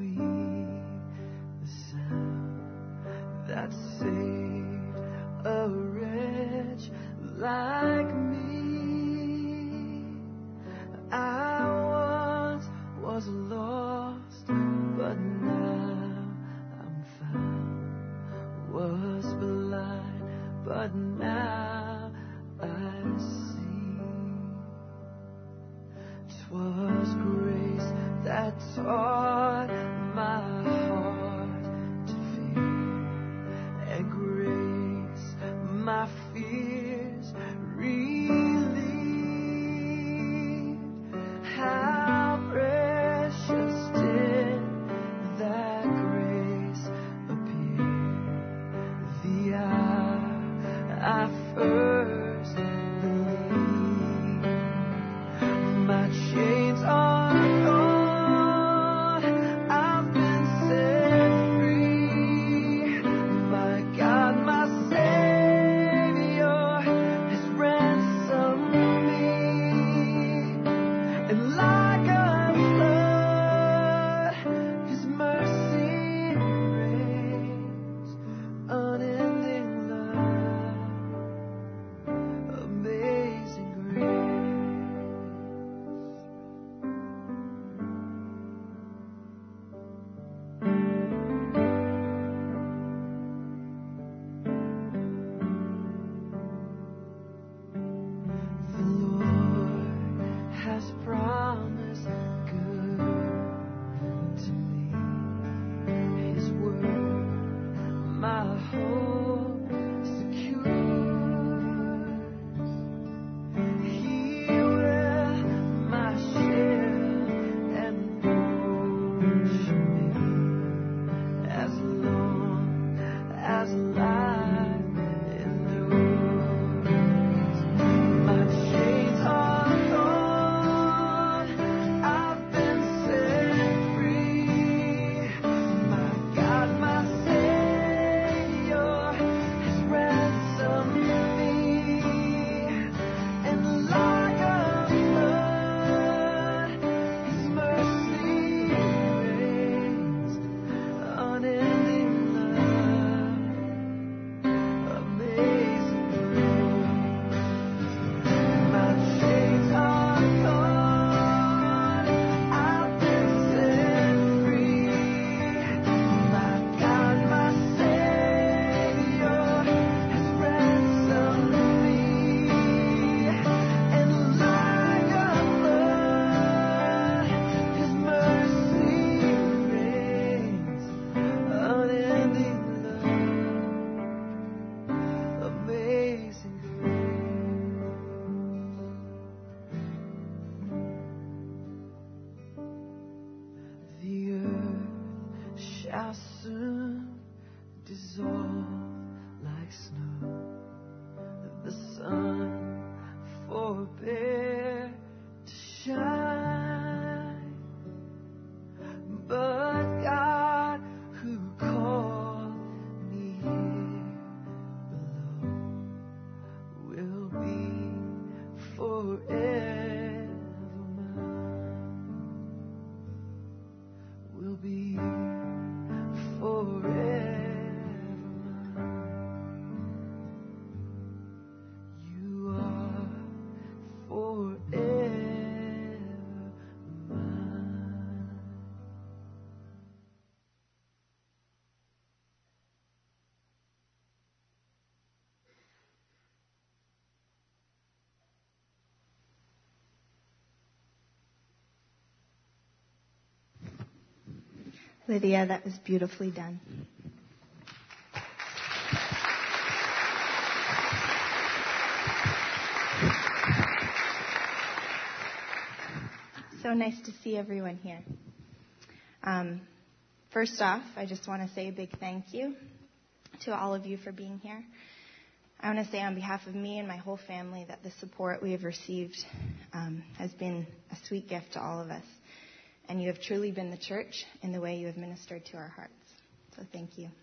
be forever mine. You are forever mine. Lydia, that was beautifully done. So nice to see everyone here. Um, first off, I just want to say a big thank you to all of you for being here. I want to say on behalf of me and my whole family that the support we have received um, has been a sweet gift to all of us. And you have truly been the church in the way you have ministered to our hearts. So thank you.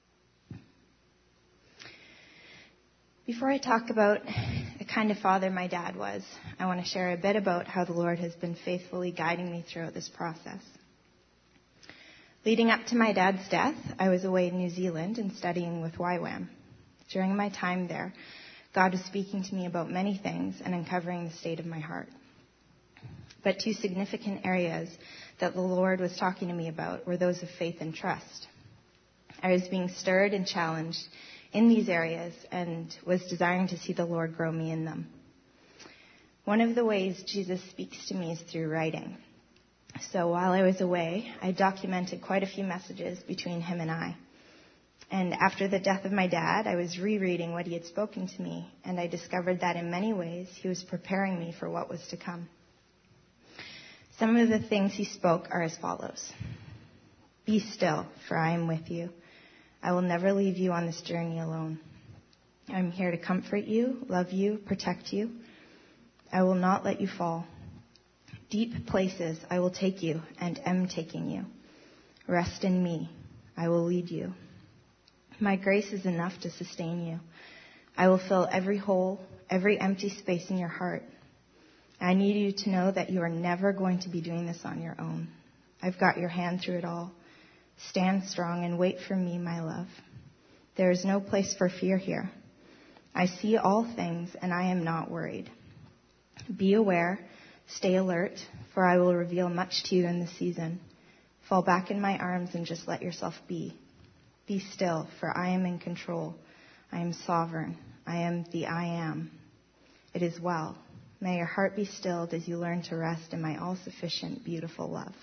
Before I talk about the kind of father my dad was, I want to share a bit about how the Lord has been faithfully guiding me throughout this process. Leading up to my dad's death, I was away in New Zealand and studying with Y WAM. During my time there, God was speaking to me about many things and uncovering the state of my heart. But two significant areas that the Lord was talking to me about were those of faith and trust. I was being stirred and challenged in these areas and was desiring to see the Lord grow me in them. One of the ways Jesus speaks to me is through writing. So while I was away, I documented quite a few messages between him and I. And after the death of my dad, I was rereading what he had spoken to me, and I discovered that in many ways he was preparing me for what was to come. Some of the things he spoke are as follows. Be still, for I am with you. I will never leave you on this journey alone. I am here to comfort you, love you, protect you. I will not let you fall. Deep places I will take you and am taking you. Rest in me. I will lead you. My grace is enough to sustain you. I will fill every hole, every empty space in your heart. I need you to know that you are never going to be doing this on your own. I've got your hand through it all. Stand strong and wait for me, my love. There is no place for fear here. I see all things and I am not worried. Be aware, stay alert, for I will reveal much to you in this season. Fall back in my arms and just let yourself be. Be still, for I am in control. I am sovereign. I am the I am. It is well. May your heart be stilled as you learn to rest in my all-sufficient, beautiful love.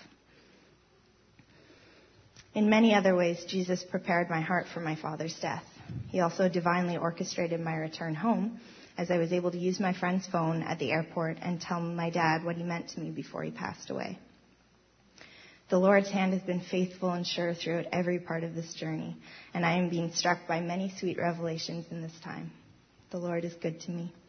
In many other ways, Jesus prepared my heart for my father's death. He also divinely orchestrated my return home, as I was able to use my friend's phone at the airport and tell my dad what he meant to me before he passed away. The Lord's hand has been faithful and sure throughout every part of this journey, and I am being struck by many sweet revelations in this time. The Lord is good to me.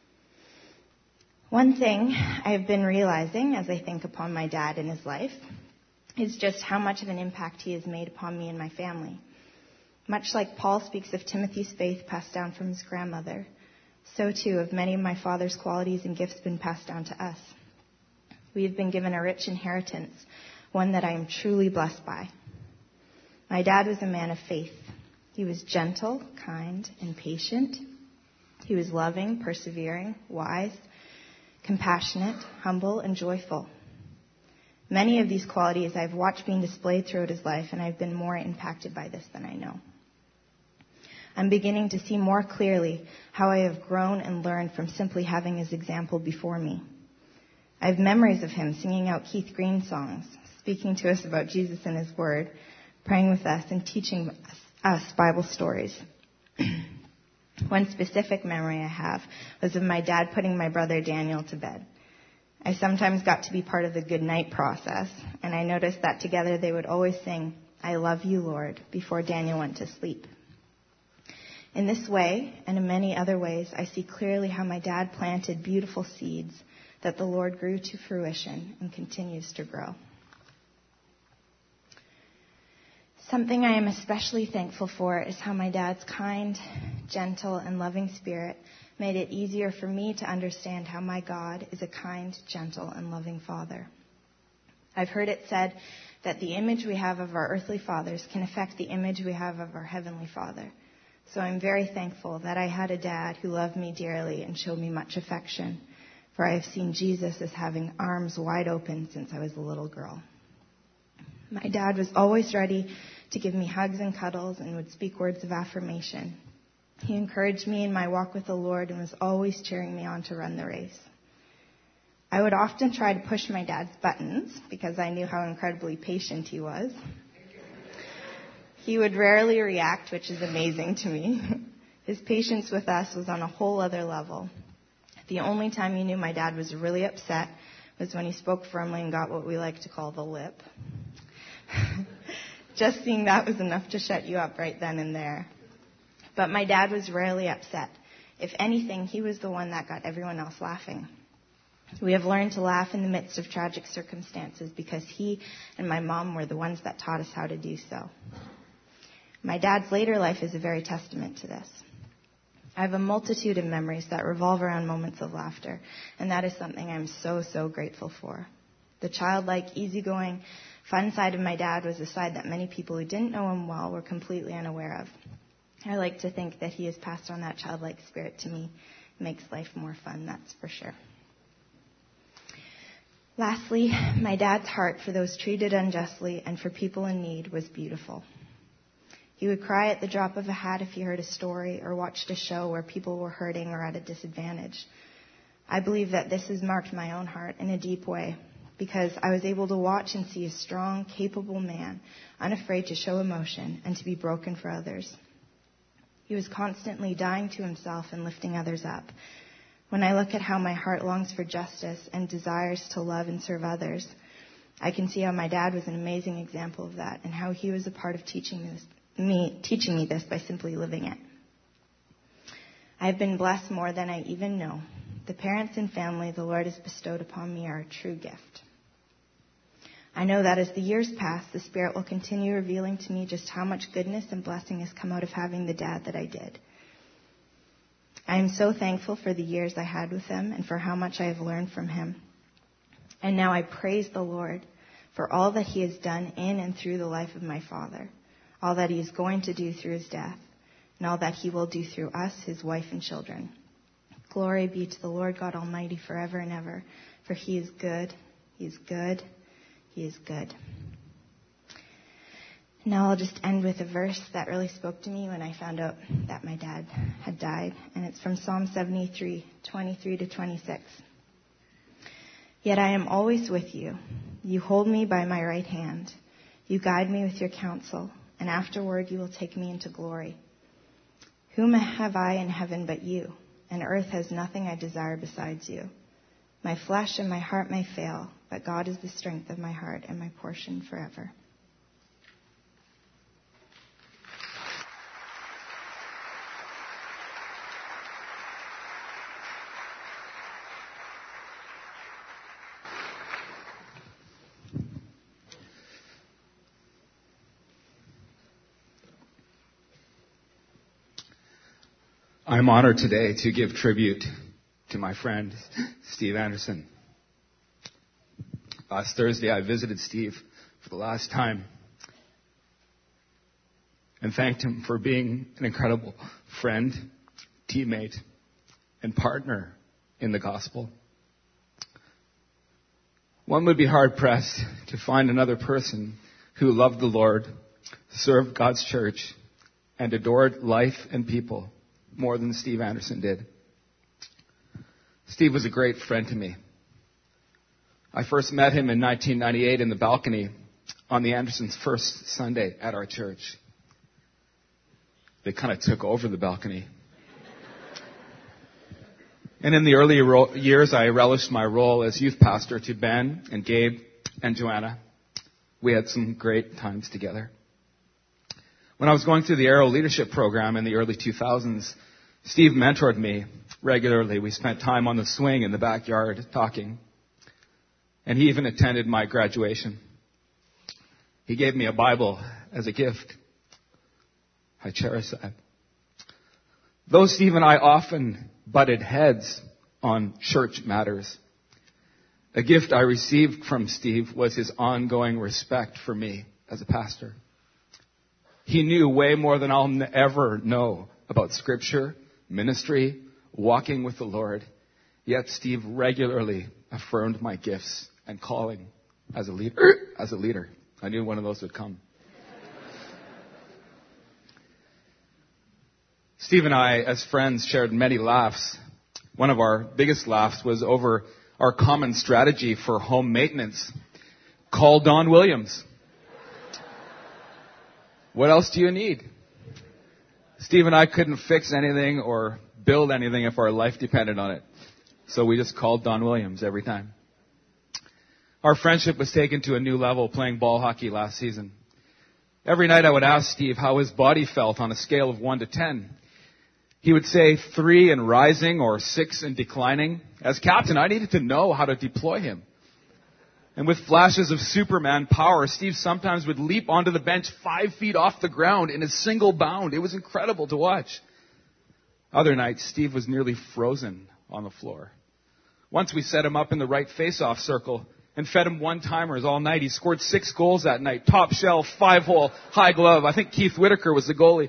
One thing I have been realizing as I think upon my dad and his life is just how much of an impact he has made upon me and my family. Much like Paul speaks of Timothy's faith passed down from his grandmother, so too have many of my father's qualities and gifts been passed down to us. We have been given a rich inheritance, one that I am truly blessed by. My dad was a man of faith. He was gentle, kind, and patient. He was loving, persevering, wise, compassionate, humble, and joyful. Many of these qualities I've watched being displayed throughout his life, and I've been more impacted by this than I know. I'm beginning to see more clearly how I have grown and learned from simply having his example before me. I have memories of him singing out Keith Green songs, speaking to us about Jesus and his word, praying with us, and teaching us, us Bible stories. One specific memory I have was of my dad putting my brother Daniel to bed. I sometimes got to be part of the good night process, and I noticed that together they would always sing, I love you, Lord, before Daniel went to sleep. In this way, and in many other ways, I see clearly how my dad planted beautiful seeds that the Lord grew to fruition and continues to grow. Something I am especially thankful for is how my dad's kind, gentle, and loving spirit made it easier for me to understand how my God is a kind, gentle, and loving Father. I've heard it said that the image we have of our earthly fathers can affect the image we have of our heavenly Father. So I'm very thankful that I had a dad who loved me dearly and showed me much affection, for I have seen Jesus as having arms wide open since I was a little girl. My dad was always ready to give me hugs and cuddles and would speak words of affirmation. He encouraged me in my walk with the Lord and was always cheering me on to run the race. I would often try to push my dad's buttons because I knew how incredibly patient he was. He would rarely react, which is amazing to me. His patience with us was on a whole other level. The only time you knew my dad was really upset was when he spoke firmly and got what we like to call the lip. Just seeing that was enough to shut you up right then and there. But my dad was rarely upset. If anything, he was the one that got everyone else laughing. We have learned to laugh in the midst of tragic circumstances because he and my mom were the ones that taught us how to do so. My dad's later life is a very testament to this. I have a multitude of memories that revolve around moments of laughter, and that is something I'm so, so grateful for. The childlike, easygoing, fun side of my dad was a side that many people who didn't know him well were completely unaware of. I like to think that he has passed on that childlike spirit to me. It makes life more fun, that's for sure. Lastly, my dad's heart for those treated unjustly and for people in need was beautiful. He would cry at the drop of a hat if he heard a story or watched a show where people were hurting or at a disadvantage. I believe that this has marked my own heart in a deep way because I was able to watch and see a strong, capable man, unafraid to show emotion and to be broken for others. He was constantly dying to himself and lifting others up. When I look at how my heart longs for justice and desires to love and serve others, I can see how my dad was an amazing example of that and how he was a part of teaching this, me, teaching me this by simply living it. I have been blessed more than I even know. The parents and family the Lord has bestowed upon me are a true gift. I know that as the years pass, the Spirit will continue revealing to me just how much goodness and blessing has come out of having the dad that I did. I am so thankful for the years I had with him and for how much I have learned from him. And now I praise the Lord for all that he has done in and through the life of my father, all that he is going to do through his death, and all that he will do through us, his wife and children. Glory be to the Lord God Almighty forever and ever, for he is good, he is good, he is good. Now I'll just end with a verse that really spoke to me when I found out that my dad had died, and it's from Psalm seventy-three, twenty-three to twenty-six. Yet I am always with you. You hold me by my right hand. You guide me with your counsel, and afterward you will take me into glory. Whom have I in heaven but you? And earth has nothing I desire besides you. My flesh and my heart may fail, but God is the strength of my heart and my portion forever. I'm honored today to give tribute to my friend, Steve Anderson. Last Thursday, I visited Steve for the last time and thanked him for being an incredible friend, teammate, and partner in the gospel. One would be hard-pressed to find another person who loved the Lord, served God's church, and adored life and people more than Steve Anderson did. Steve was a great friend to me. I first met him in nineteen ninety-eight in the balcony on the Andersons' first Sunday at our church. They kind of took over the balcony. And in the early ro- years, I relished my role as youth pastor to Ben and Gabe and Joanna. We had some great times together. When I was going through the Arrow Leadership Program in the early two thousands, Steve mentored me regularly. We spent time on the swing in the backyard talking. And he even attended my graduation. He gave me a Bible as a gift. I cherish that. Though Steve and I often butted heads on church matters, A gift I received from Steve was his ongoing respect for me as a pastor. He knew way more than I'll ever know about Scripture, ministry, walking with the Lord. Yet Steve regularly affirmed my gifts and calling as a leader. As a leader, I knew one of those would come. Steve and I, as friends, shared many laughs. One of our biggest laughs was over our common strategy for home maintenance. Call Don Williams. What else do you need? Steve and I couldn't fix anything or build anything if our life depended on it. So we just called Don Williams every time. Our friendship was taken to a new level playing ball hockey last season. Every night I would ask Steve how his body felt on a scale of one to ten. He would say three and rising or six and declining. As captain, I needed to know how to deploy him. And with flashes of Superman power, Steve sometimes would leap onto the bench five feet off the ground in a single bound. It was incredible to watch. Other nights, Steve was nearly frozen on the floor. Once we set him up in the right face-off circle and fed him one-timers all night. He scored six goals that night. Top shelf, five-hole, high glove. I think Keith Whitaker was the goalie.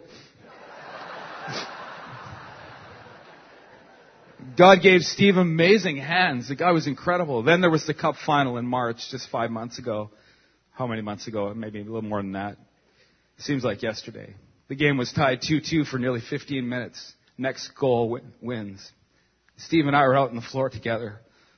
God gave Steve amazing hands. The guy was incredible. Then there was the Cup final in March, just five months ago. How many months ago? Maybe a little more than that. Seems like yesterday. The game was tied two two for nearly fifteen minutes. Next goal win- wins. Steve and I were out on the floor together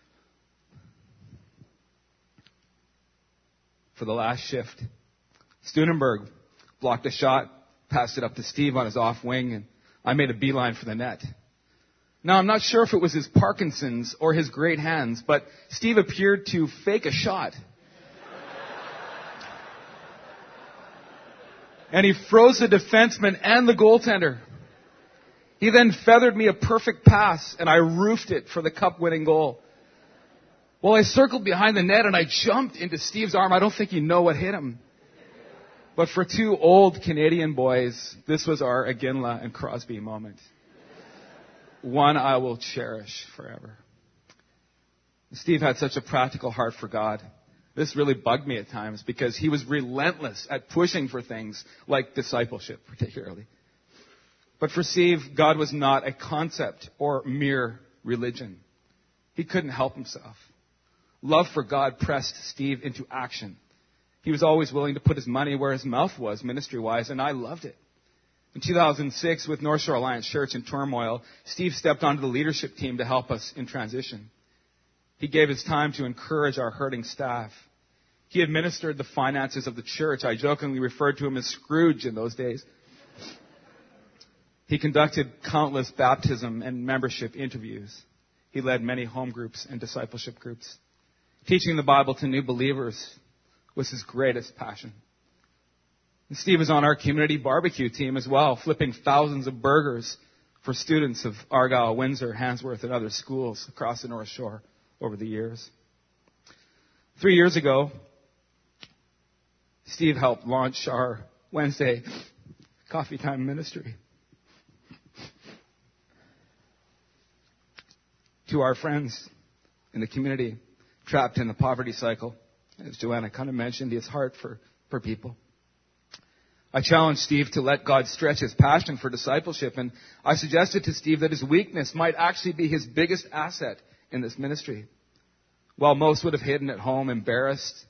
for the last shift. Steunenberg blocked a shot, passed it up to Steve on his off wing, and I made a beeline for the net. Now, I'm not sure if it was his Parkinson's or his great hands, but Steve appeared to fake a shot. And he froze the defenseman and the goaltender. He then feathered me a perfect pass, and I roofed it for the cup-winning goal. Well, I circled behind the net, and I jumped into Steve's arm. I don't think you know what hit him. But for two old Canadian boys, this was our Iginla and Crosby moment. One I will cherish forever. Steve had such a practical heart for God. This really bugged me at times because he was relentless at pushing for things like discipleship, particularly. But for Steve, God was not a concept or mere religion. He couldn't help himself. Love for God pressed Steve into action. He was always willing to put his money where his mouth was, ministry-wise, and I loved it. In two thousand six, with North Shore Alliance Church in turmoil, Steve stepped onto the leadership team to help us in transition. He gave his time to encourage our hurting staff. He administered the finances of the church. I jokingly referred to him as Scrooge in those days. He conducted countless baptism and membership interviews. He led many home groups and discipleship groups. Teaching the Bible to new believers was his greatest passion. And Steve is on our community barbecue team as well, flipping thousands of burgers for students of Argyle, Windsor, Handsworth, and other schools across the North Shore over the years. Three years ago, Steve helped launch our Wednesday coffee time ministry. To our friends in the community trapped in the poverty cycle, as Joanna kind of mentioned, his heart for, for people. I challenged Steve to let God stretch his passion for discipleship, and I suggested to Steve that his weakness might actually be his biggest asset in this ministry. While most would have hidden at home, embarrassed,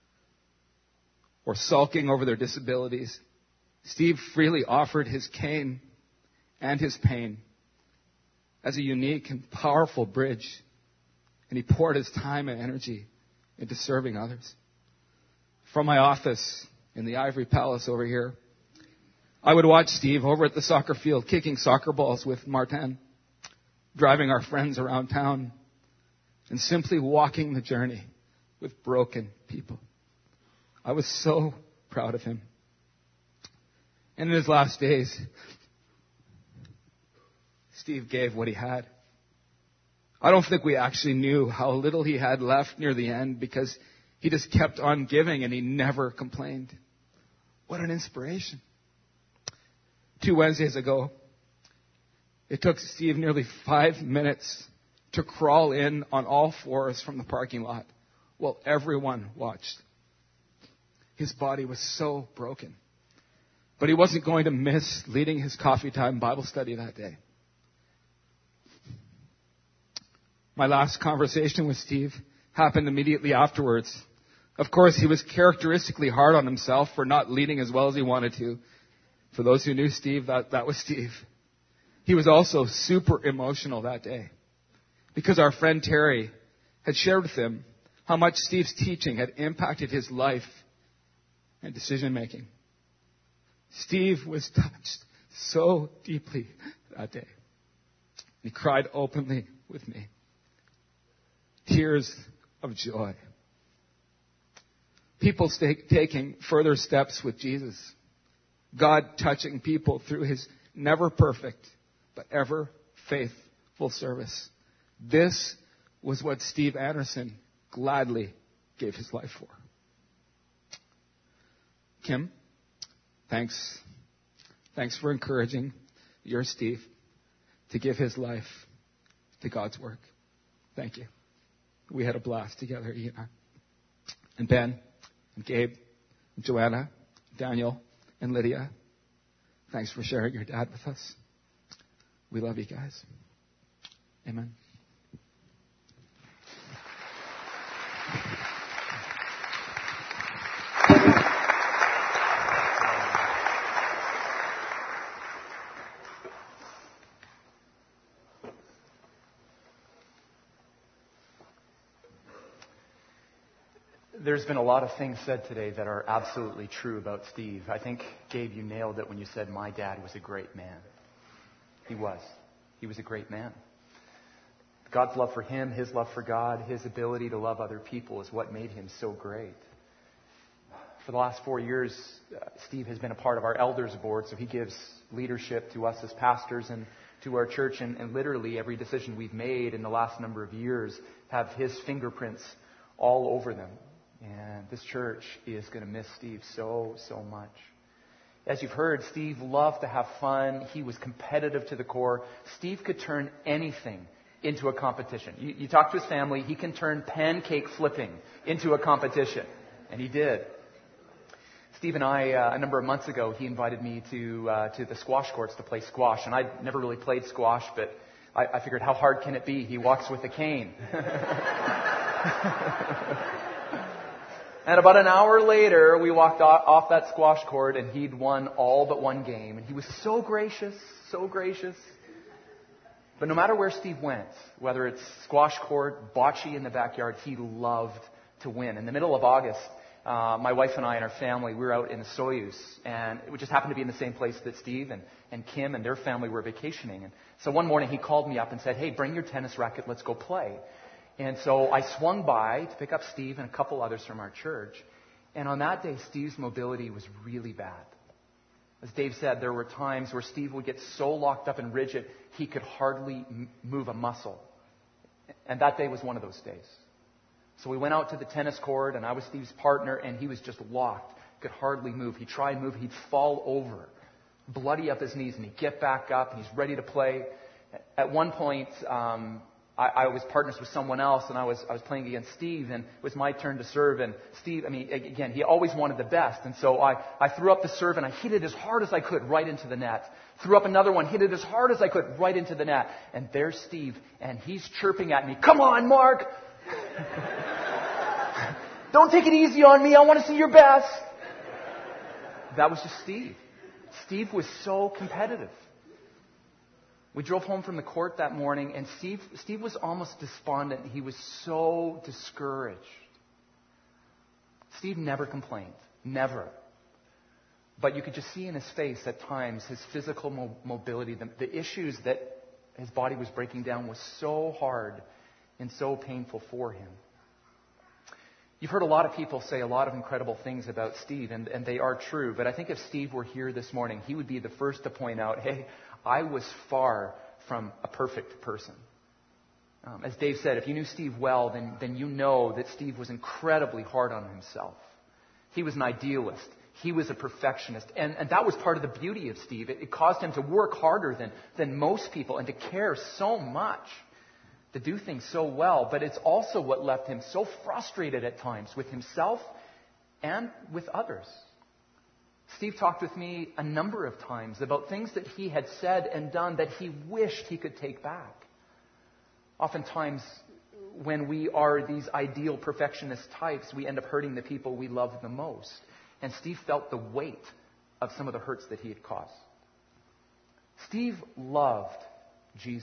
or sulking over their disabilities, Steve freely offered his cane and his pain as a unique and powerful bridge, and he poured his time and energy into serving others. From my office in the Ivory Palace over here, I would watch Steve over at the soccer field kicking soccer balls with Martin, driving our friends around town, and simply walking the journey with broken people. I was so proud of him. And in his last days, Steve gave what he had. I don't think we actually knew how little he had left near the end because he just kept on giving and he never complained. What an inspiration. Two Wednesdays ago, it took Steve nearly five minutes to crawl in on all fours from the parking lot while everyone watched. His body was so broken. But he wasn't going to miss leading his coffee time Bible study that day. My last conversation with Steve happened immediately afterwards. Of course, he was characteristically hard on himself for not leading as well as he wanted to. For those who knew Steve, that, that was Steve. He was also super emotional that day because our friend Terry had shared with him how much Steve's teaching had impacted his life and decision making. Steve was touched so deeply that day. He cried openly with me. Tears of joy. People stay, taking further steps with Jesus. God touching people through his never perfect, but ever faithful service. This was what Steve Anderson gladly gave his life for. Kim, thanks. Thanks for encouraging your Steve to give his life to God's work. Thank you. We had a blast together, you and I. And Ben, and Gabe, and Joanna, Daniel, and Lydia, thanks for sharing your dad with us. We love you guys. Amen. There's been a lot of things said today that are absolutely true about Steve. I think, Gabe, you nailed it when you said my dad was a great man. He was. He was a great man. God's love for him, his love for God, his ability to love other people is what made him so great. For the last four years, uh, Steve has been a part of our elders board, so he gives leadership to us as pastors and to our church, and, and literally every decision we've made in the last number of years have his fingerprints all over them. And this church is going to miss Steve so, so much. As you've heard, Steve loved to have fun. He was competitive to the core. Steve could turn anything into a competition. You, you talk to his family, he can turn pancake flipping into a competition. And he did. Steve and I, uh, a number of months ago, he invited me to uh, to the squash courts to play squash. And I'd never really played squash, but I, I figured, how hard can it be? He walks with a cane. And about an hour later, we walked off that squash court, and he'd won all but one game. And he was so gracious, so gracious. But no matter where Steve went, whether it's squash court, bocce in the backyard, he loved to win. In the middle of August, uh, my wife and I and our family, we were out in Soyuz, and it just happened to be in the same place that Steve and, and Kim and their family were vacationing. And so one morning, he called me up and said, hey, bring your tennis racket, let's go play. And so I swung by to pick up Steve and a couple others from our church. And on that day, Steve's mobility was really bad. As Dave said, there were times where Steve would get so locked up and rigid, he could hardly m- move a muscle. And that day was one of those days. So we went out to the tennis court, and I was Steve's partner, and he was just locked, could hardly move. He'd try and move, he'd fall over, bloody up his knees, and he'd get back up, and he's ready to play. At one point, um, I, I was partners with someone else, and I was I was playing against Steve, and it was my turn to serve. And Steve, I mean, again, he always wanted the best, and so I, I threw up the serve, and I hit it as hard as I could right into the net. Threw up another one, hit it as hard as I could right into the net. And there's Steve, and he's chirping at me, "Come on, Mark! Don't take it easy on me. I want to see your best." That was just Steve. Steve was so competitive. We drove home from the court that morning, and Steve, Steve was almost despondent. He was so discouraged. Steve never complained. Never. But you could just see in his face at times his physical mo- mobility, the, the issues that his body was breaking down was so hard and so painful for him. You've heard a lot of people say a lot of incredible things about Steve, and, and they are true. But I think if Steve were here this morning, he would be the first to point out, hey, I was far from a perfect person. Um, as Dave said, if you knew Steve well, then, then you know that Steve was incredibly hard on himself. He was an idealist. He was a perfectionist. And, and that was part of the beauty of Steve. It, it caused him to work harder than, than most people and to care so much. to do things so well, but it's also what left him so frustrated at times with himself and with others. Steve talked with me a number of times about things that he had said and done that he wished he could take back. Oftentimes, when we are these ideal perfectionist types, we end up hurting the people we love the most. And Steve felt the weight of some of the hurts that he had caused. Steve loved Jesus.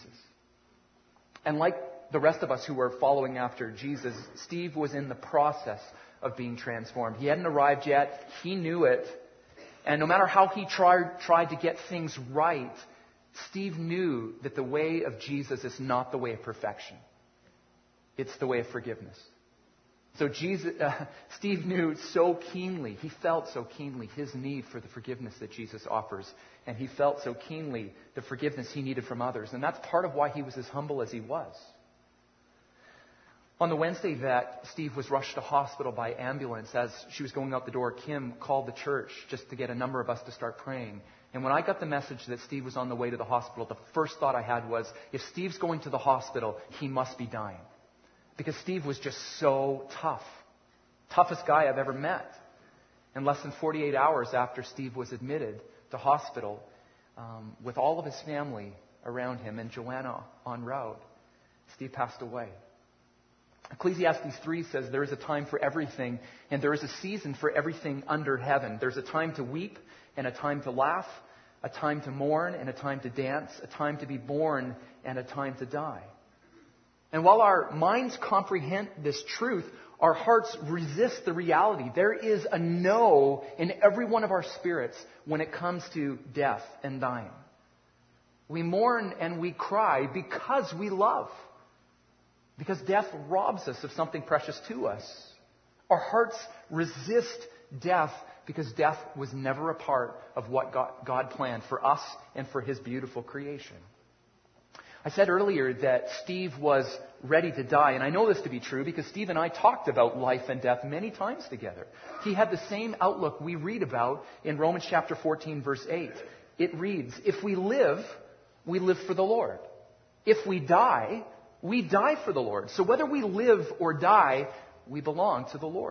And like the rest of us who were following after Jesus, Steve was in the process of being transformed. He hadn't arrived yet. He knew it. And no matter how he tried, tried to get things right, Steve knew that the way of Jesus is not the way of perfection. It's the way of forgiveness. So Jesus, uh, Steve knew so keenly, he felt so keenly his need for the forgiveness that Jesus offers. And he felt so keenly the forgiveness he needed from others. And that's part of why he was as humble as he was. On the Wednesday that Steve was rushed to hospital by ambulance, as she was going out the door, Kim called the church just to get a number of us to start praying. And when I got the message that Steve was on the way to the hospital, the first thought I had was, if Steve's going to the hospital, he must be dying. Because Steve was just so tough. Toughest guy I've ever met. And less than forty-eight hours after Steve was admitted to hospital, um, with all of his family around him and Joanna en route, Steve passed away. Ecclesiastes three says there is a time for everything, and there is a season for everything under heaven. There's a time to weep and a time to laugh, a time to mourn and a time to dance, a time to be born and a time to die. And while our minds comprehend this truth, our hearts resist the reality. There is a no in every one of our spirits when it comes to death and dying. We mourn and we cry because we love. Because death robs us of something precious to us. Our hearts resist death because death was never a part of what God, God planned for us and for His beautiful creation. I said earlier that Steve was ready to die, and I know this to be true because Steve and I talked about life and death many times together. He had the same outlook we read about in Romans chapter fourteen, verse eight. It reads, if we live, we live for the Lord. If we die, we die for the Lord. So whether we live or die, we belong to the Lord.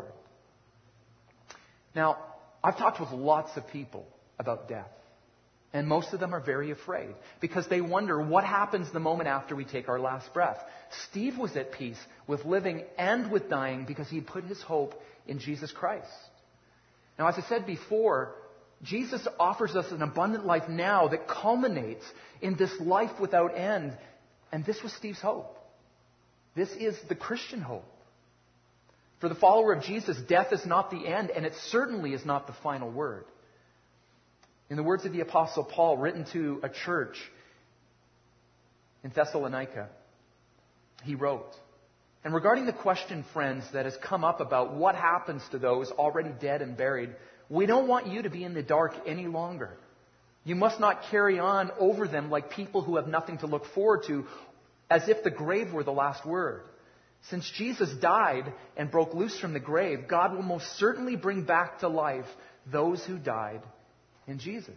Now, I've talked with lots of people about death. And most of them are very afraid because they wonder what happens the moment after we take our last breath. Steve was at peace with living and with dying because he put his hope in Jesus Christ. Now, as I said before, Jesus offers us an abundant life now that culminates in this life without end. And this was Steve's hope. This is the Christian hope. For the follower of Jesus, death is not the end, and it certainly is not the final word. In the words of the Apostle Paul, written to a church in Thessalonica, he wrote, and regarding the question, friends, that has come up about what happens to those already dead and buried, we don't want you to be in the dark any longer. You must not carry on over them like people who have nothing to look forward to, as if the grave were the last word. Since Jesus died and broke loose from the grave, God will most certainly bring back to life those who died in Jesus.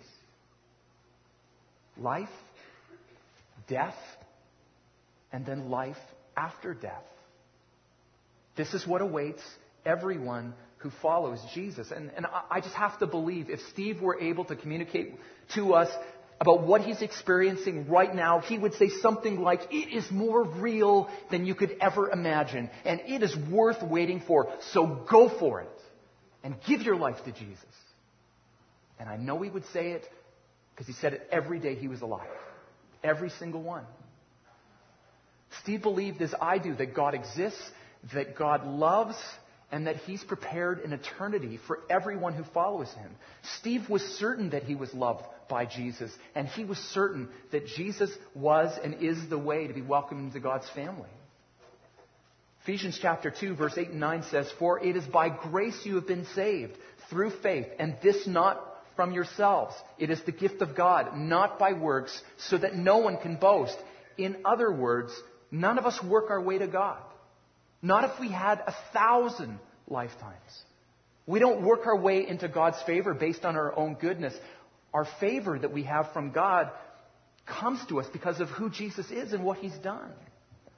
Life, death, and then life after death. This is what awaits everyone who follows Jesus. And, and I just have to believe if Steve were able to communicate to us about what he's experiencing right now, he would say something like, it is more real than you could ever imagine, and it is worth waiting for, so go for it and give your life to Jesus. And I know he would say it because he said it every day he was alive. Every single one. Steve believed, as I do, that God exists, that God loves, and that He's prepared an eternity for everyone who follows Him. Steve was certain that he was loved by Jesus, and he was certain that Jesus was and is the way to be welcomed into God's family. Ephesians chapter two, verse eight and nine says, for it is by grace you have been saved, through faith, and this not from yourselves. It is the gift of God, not by works, so that no one can boast. In other words, none of us work our way to God. Not if we had a thousand lifetimes. We don't work our way into God's favor based on our own goodness. Our favor that we have from God comes to us because of who Jesus is and what He's done.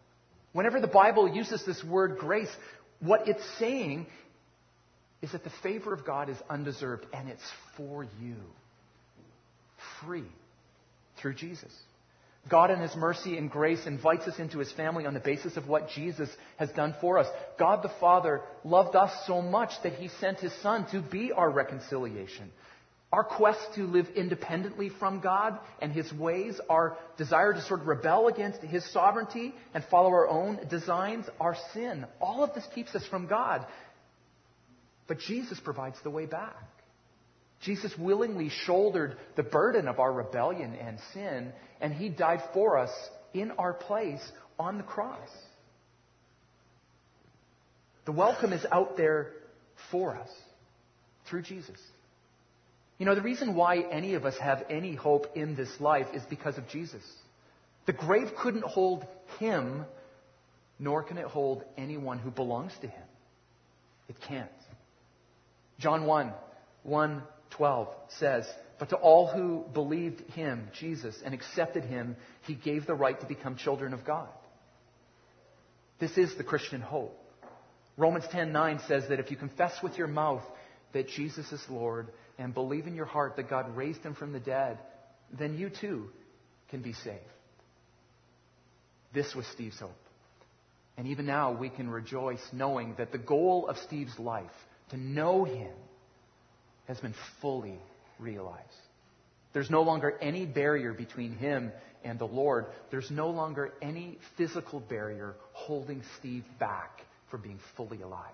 Whenever the Bible uses this word grace, what it's saying is that the favor of God is undeserved and it's for you. Free. Through Jesus. God in His mercy and grace invites us into His family on the basis of what Jesus has done for us. God the Father loved us so much that He sent His Son to be our reconciliation. Our quest to live independently from God and His ways, our desire to sort of rebel against His sovereignty and follow our own designs, our sin. All of this keeps us from God. But Jesus provides the way back. Jesus willingly shouldered the burden of our rebellion and sin, and He died for us in our place on the cross. The welcome is out there for us through Jesus. You know, the reason why any of us have any hope in this life is because of Jesus. The grave couldn't hold Him, nor can it hold anyone who belongs to Him. It can't. John one, one twelve says, "But to all who believed Him, Jesus, and accepted Him, He gave the right to become children of God." This is the Christian hope. Romans ten nine says that if you confess with your mouth that Jesus is Lord and believe in your heart that God raised Him from the dead, then you too can be saved. This was Steve's hope. And even now we can rejoice knowing that the goal of Steve's life, to know Him, has been fully realized. There's no longer any barrier between him and the Lord. There's no longer any physical barrier holding Steve back from being fully alive.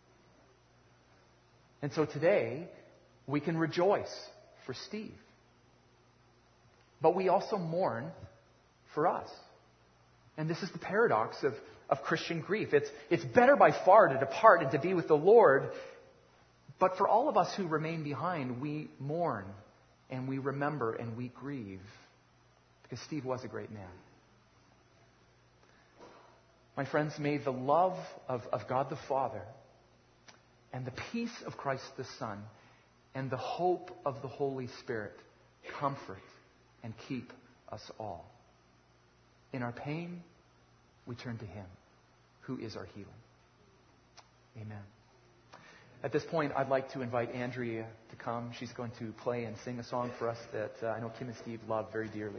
And so today, we can rejoice for Steve. But we also mourn for us. And this is the paradox of, of Christian grief. It's, it's better by far to depart and to be with the Lord. But for all of us who remain behind, we mourn and we remember and we grieve. Because Steve was a great man. My friends, may the love of, of God the Father and the peace of Christ the Son and the hope of the Holy Spirit comfort and keep us all. In our pain, we turn to Him, who is our healing. Amen. At this point, I'd like to invite Andrea to come. She's going to play and sing a song for us that uh, I know Kim and Steve love very dearly.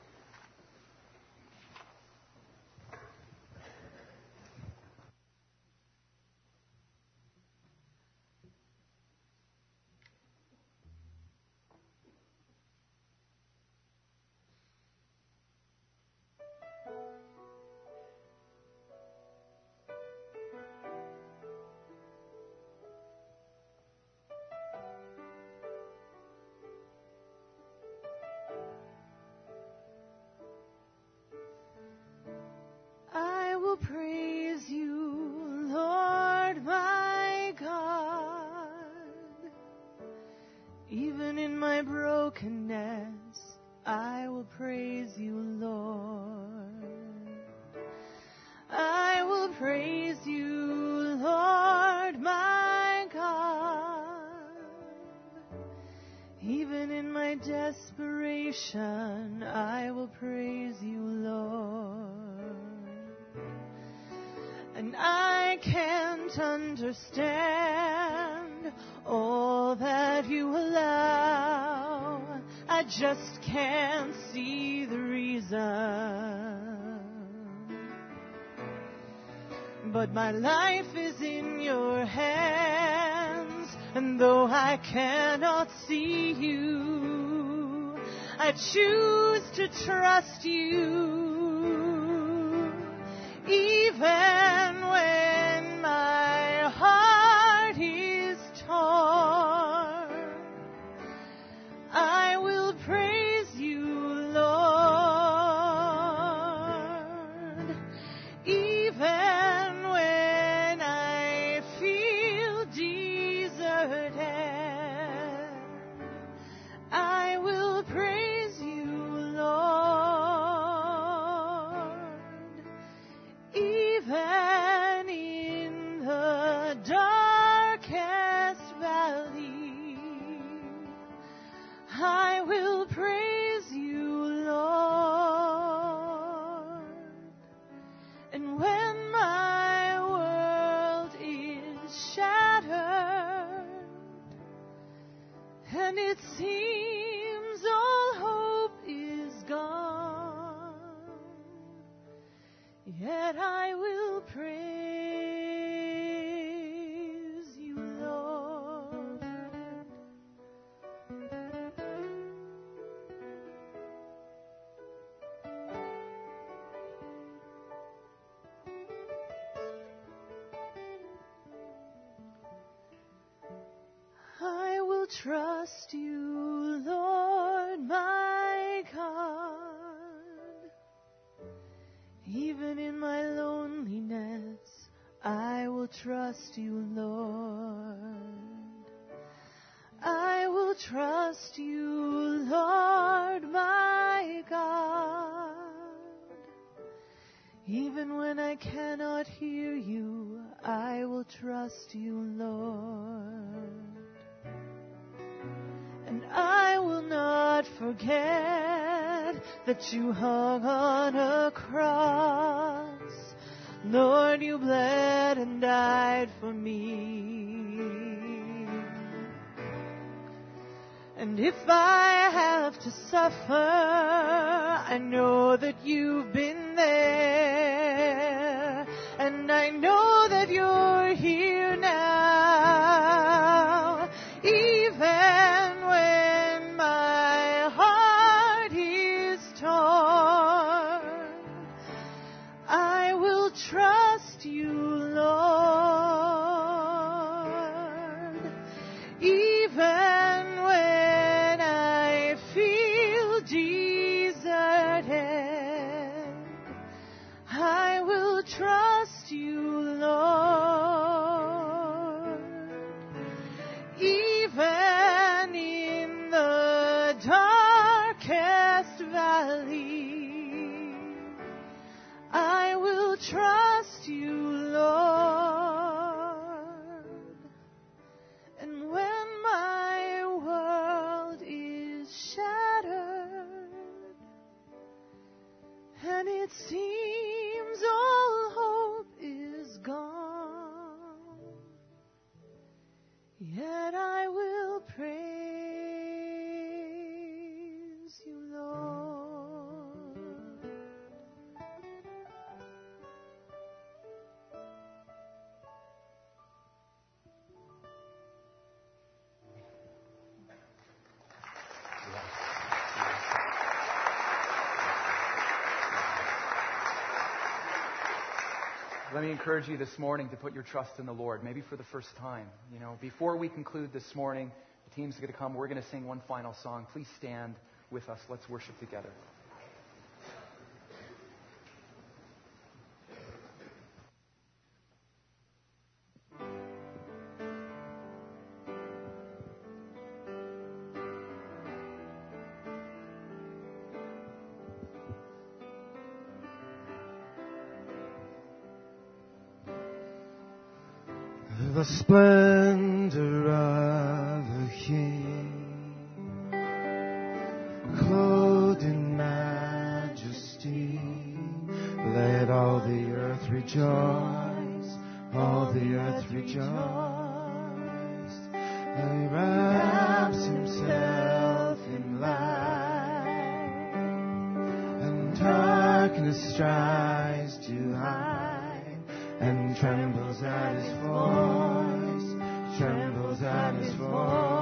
Praise you, Lord my God. Even in my brokenness, I will praise you, Lord. I will praise you, Lord my God. Even in my desperation, I will praise you, Lord. And I can't understand all that you allow. I just can't see the reason. But my life is in your hands, and though I cannot see you, I choose to trust you. Even when my heart is torn, I will praise you, Lord. Even when I feel deserted, I will praise you, Lord. Even and it seems all hope is gone, yet I will praise you, Lord. I will trust you, Lord, my God. Even in my loneliness, I will trust you, Lord. I will trust you, Lord, my God. Even when I cannot hear you, I will trust you, Lord. And I will not forget that you hung on a cross. Lord, you bled and died for me. And if I have to suffer, I know that you've been there. And I know that you're here now. Even when my heart is torn, I will trust you, Lord. Even when I feel deserted, I will trust you, Lord. Even in the darkest valley, I will trust you, Lord. And when my world is shattered and it seems all hope is gone, yet I will praise you, Lord. Let me encourage you this morning to put your trust in the Lord, maybe for the first time. You know, before we conclude this morning, the team's going to come. We're going to sing one final song. Please stand with us. Let's worship together. The splendor of the King, clothed in majesty, let all the earth rejoice, all the earth rejoice. He wraps himself in light, and darkness tries to hide, and trembles at his voice, trembles at his voice.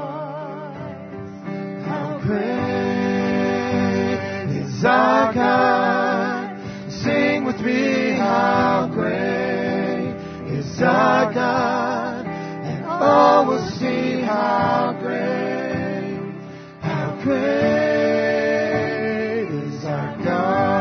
How great is our God? Sing with me, how great is our God? And all will see how great, how great is our God.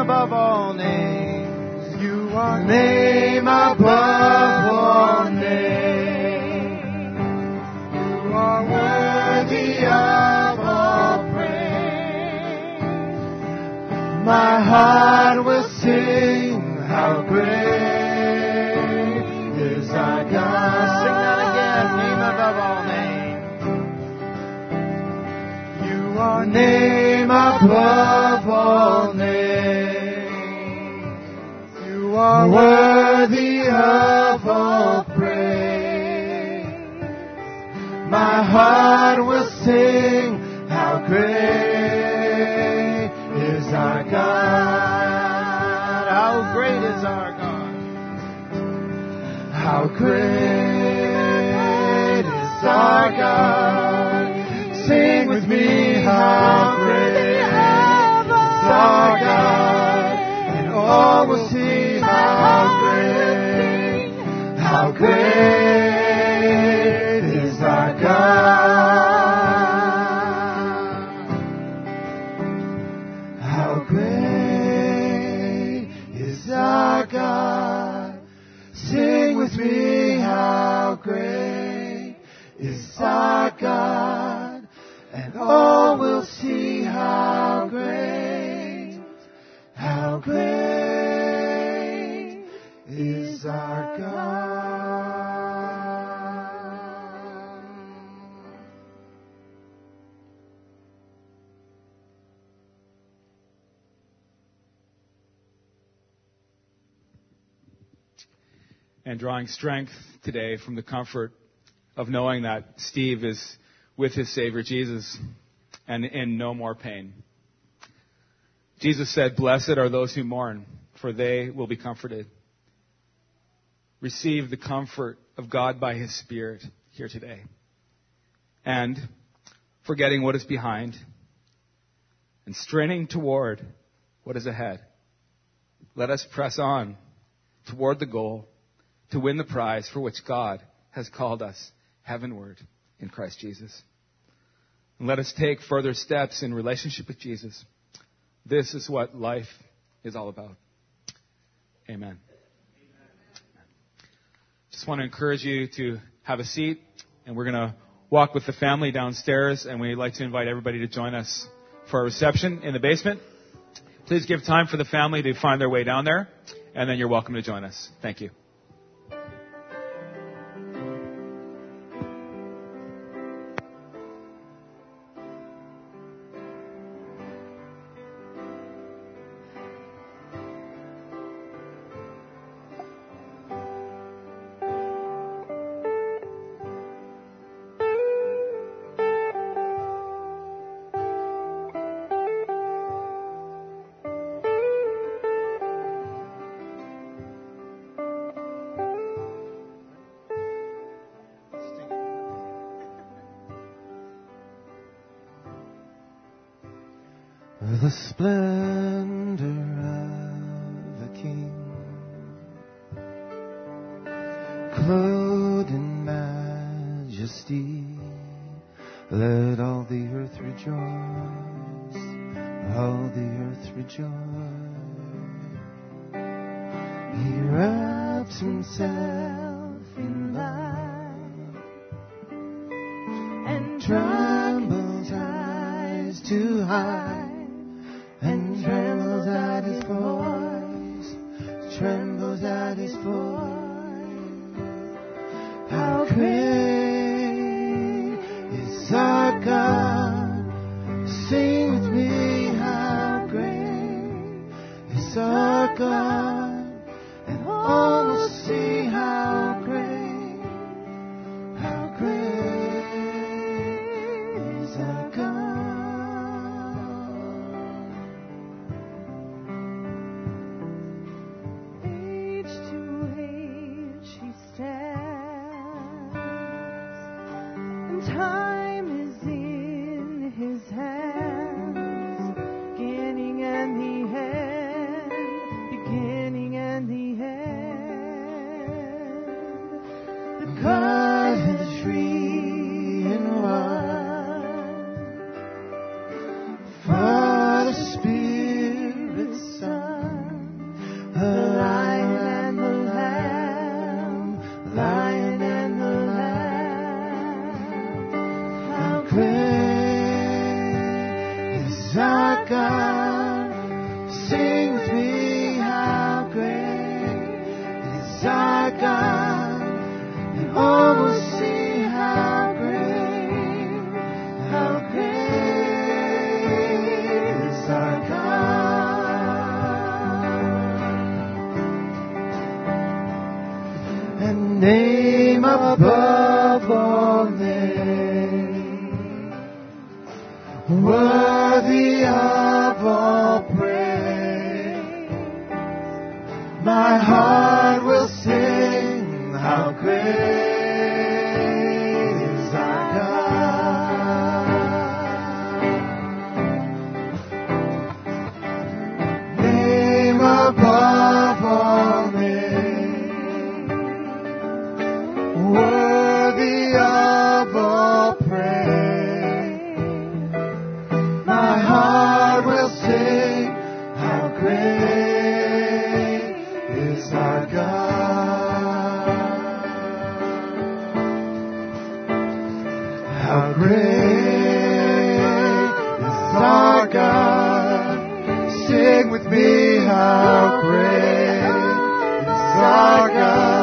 above all names. You are name above all names. You are worthy of all praise. My heart will sing how great is our God. Sing that again. Name above all names. You are name above all names. You are worthy of all praise. My heart will sing how great is our God. How great is our God. How great is our God. Sing with me, how great is our God. And all will see how great, how great is our God. How great is our God. Sing with me, how great is our God. And all will see how great, how great is our God. And drawing strength today from the comfort of knowing that Steve is with his Savior Jesus and in no more pain. Jesus said, "Blessed are those who mourn, for they will be comforted." Receive the comfort of God by His Spirit here today. And forgetting what is behind and straining toward what is ahead, let us press on toward the goal to win the prize for which God has called us heavenward in Christ Jesus. And let us take further steps in relationship with Jesus. This is what life is all about. Amen. Just want to encourage you to have a seat, and we're going to walk with the family downstairs, and we'd like to invite everybody to join us for a reception in the basement. Please give time for the family to find their way down there, and then you're welcome to join us. Thank you. The splendor of a king, clothed in majesty, let all the earth rejoice, all the earth rejoice. He wraps himself in light and trembles eyes to hide. And trembles at his voice, trembles at his voice. How great is our God. Sing with me, how great is our God. And all will see how great, how great is our God. Time is in his hands, beginning and the end, beginning and the end. The God and the tree in one, Father, Spirit, Son, our God. Sing with me, how great is our God. And all will see how great, how great is our God. And name above all names, worthy of all praise. My heart will sing, how great is our God. Name above all names, worthy of all praise. My heart will sing, how great is our God. How great is our God. Sing with me, how great is our God.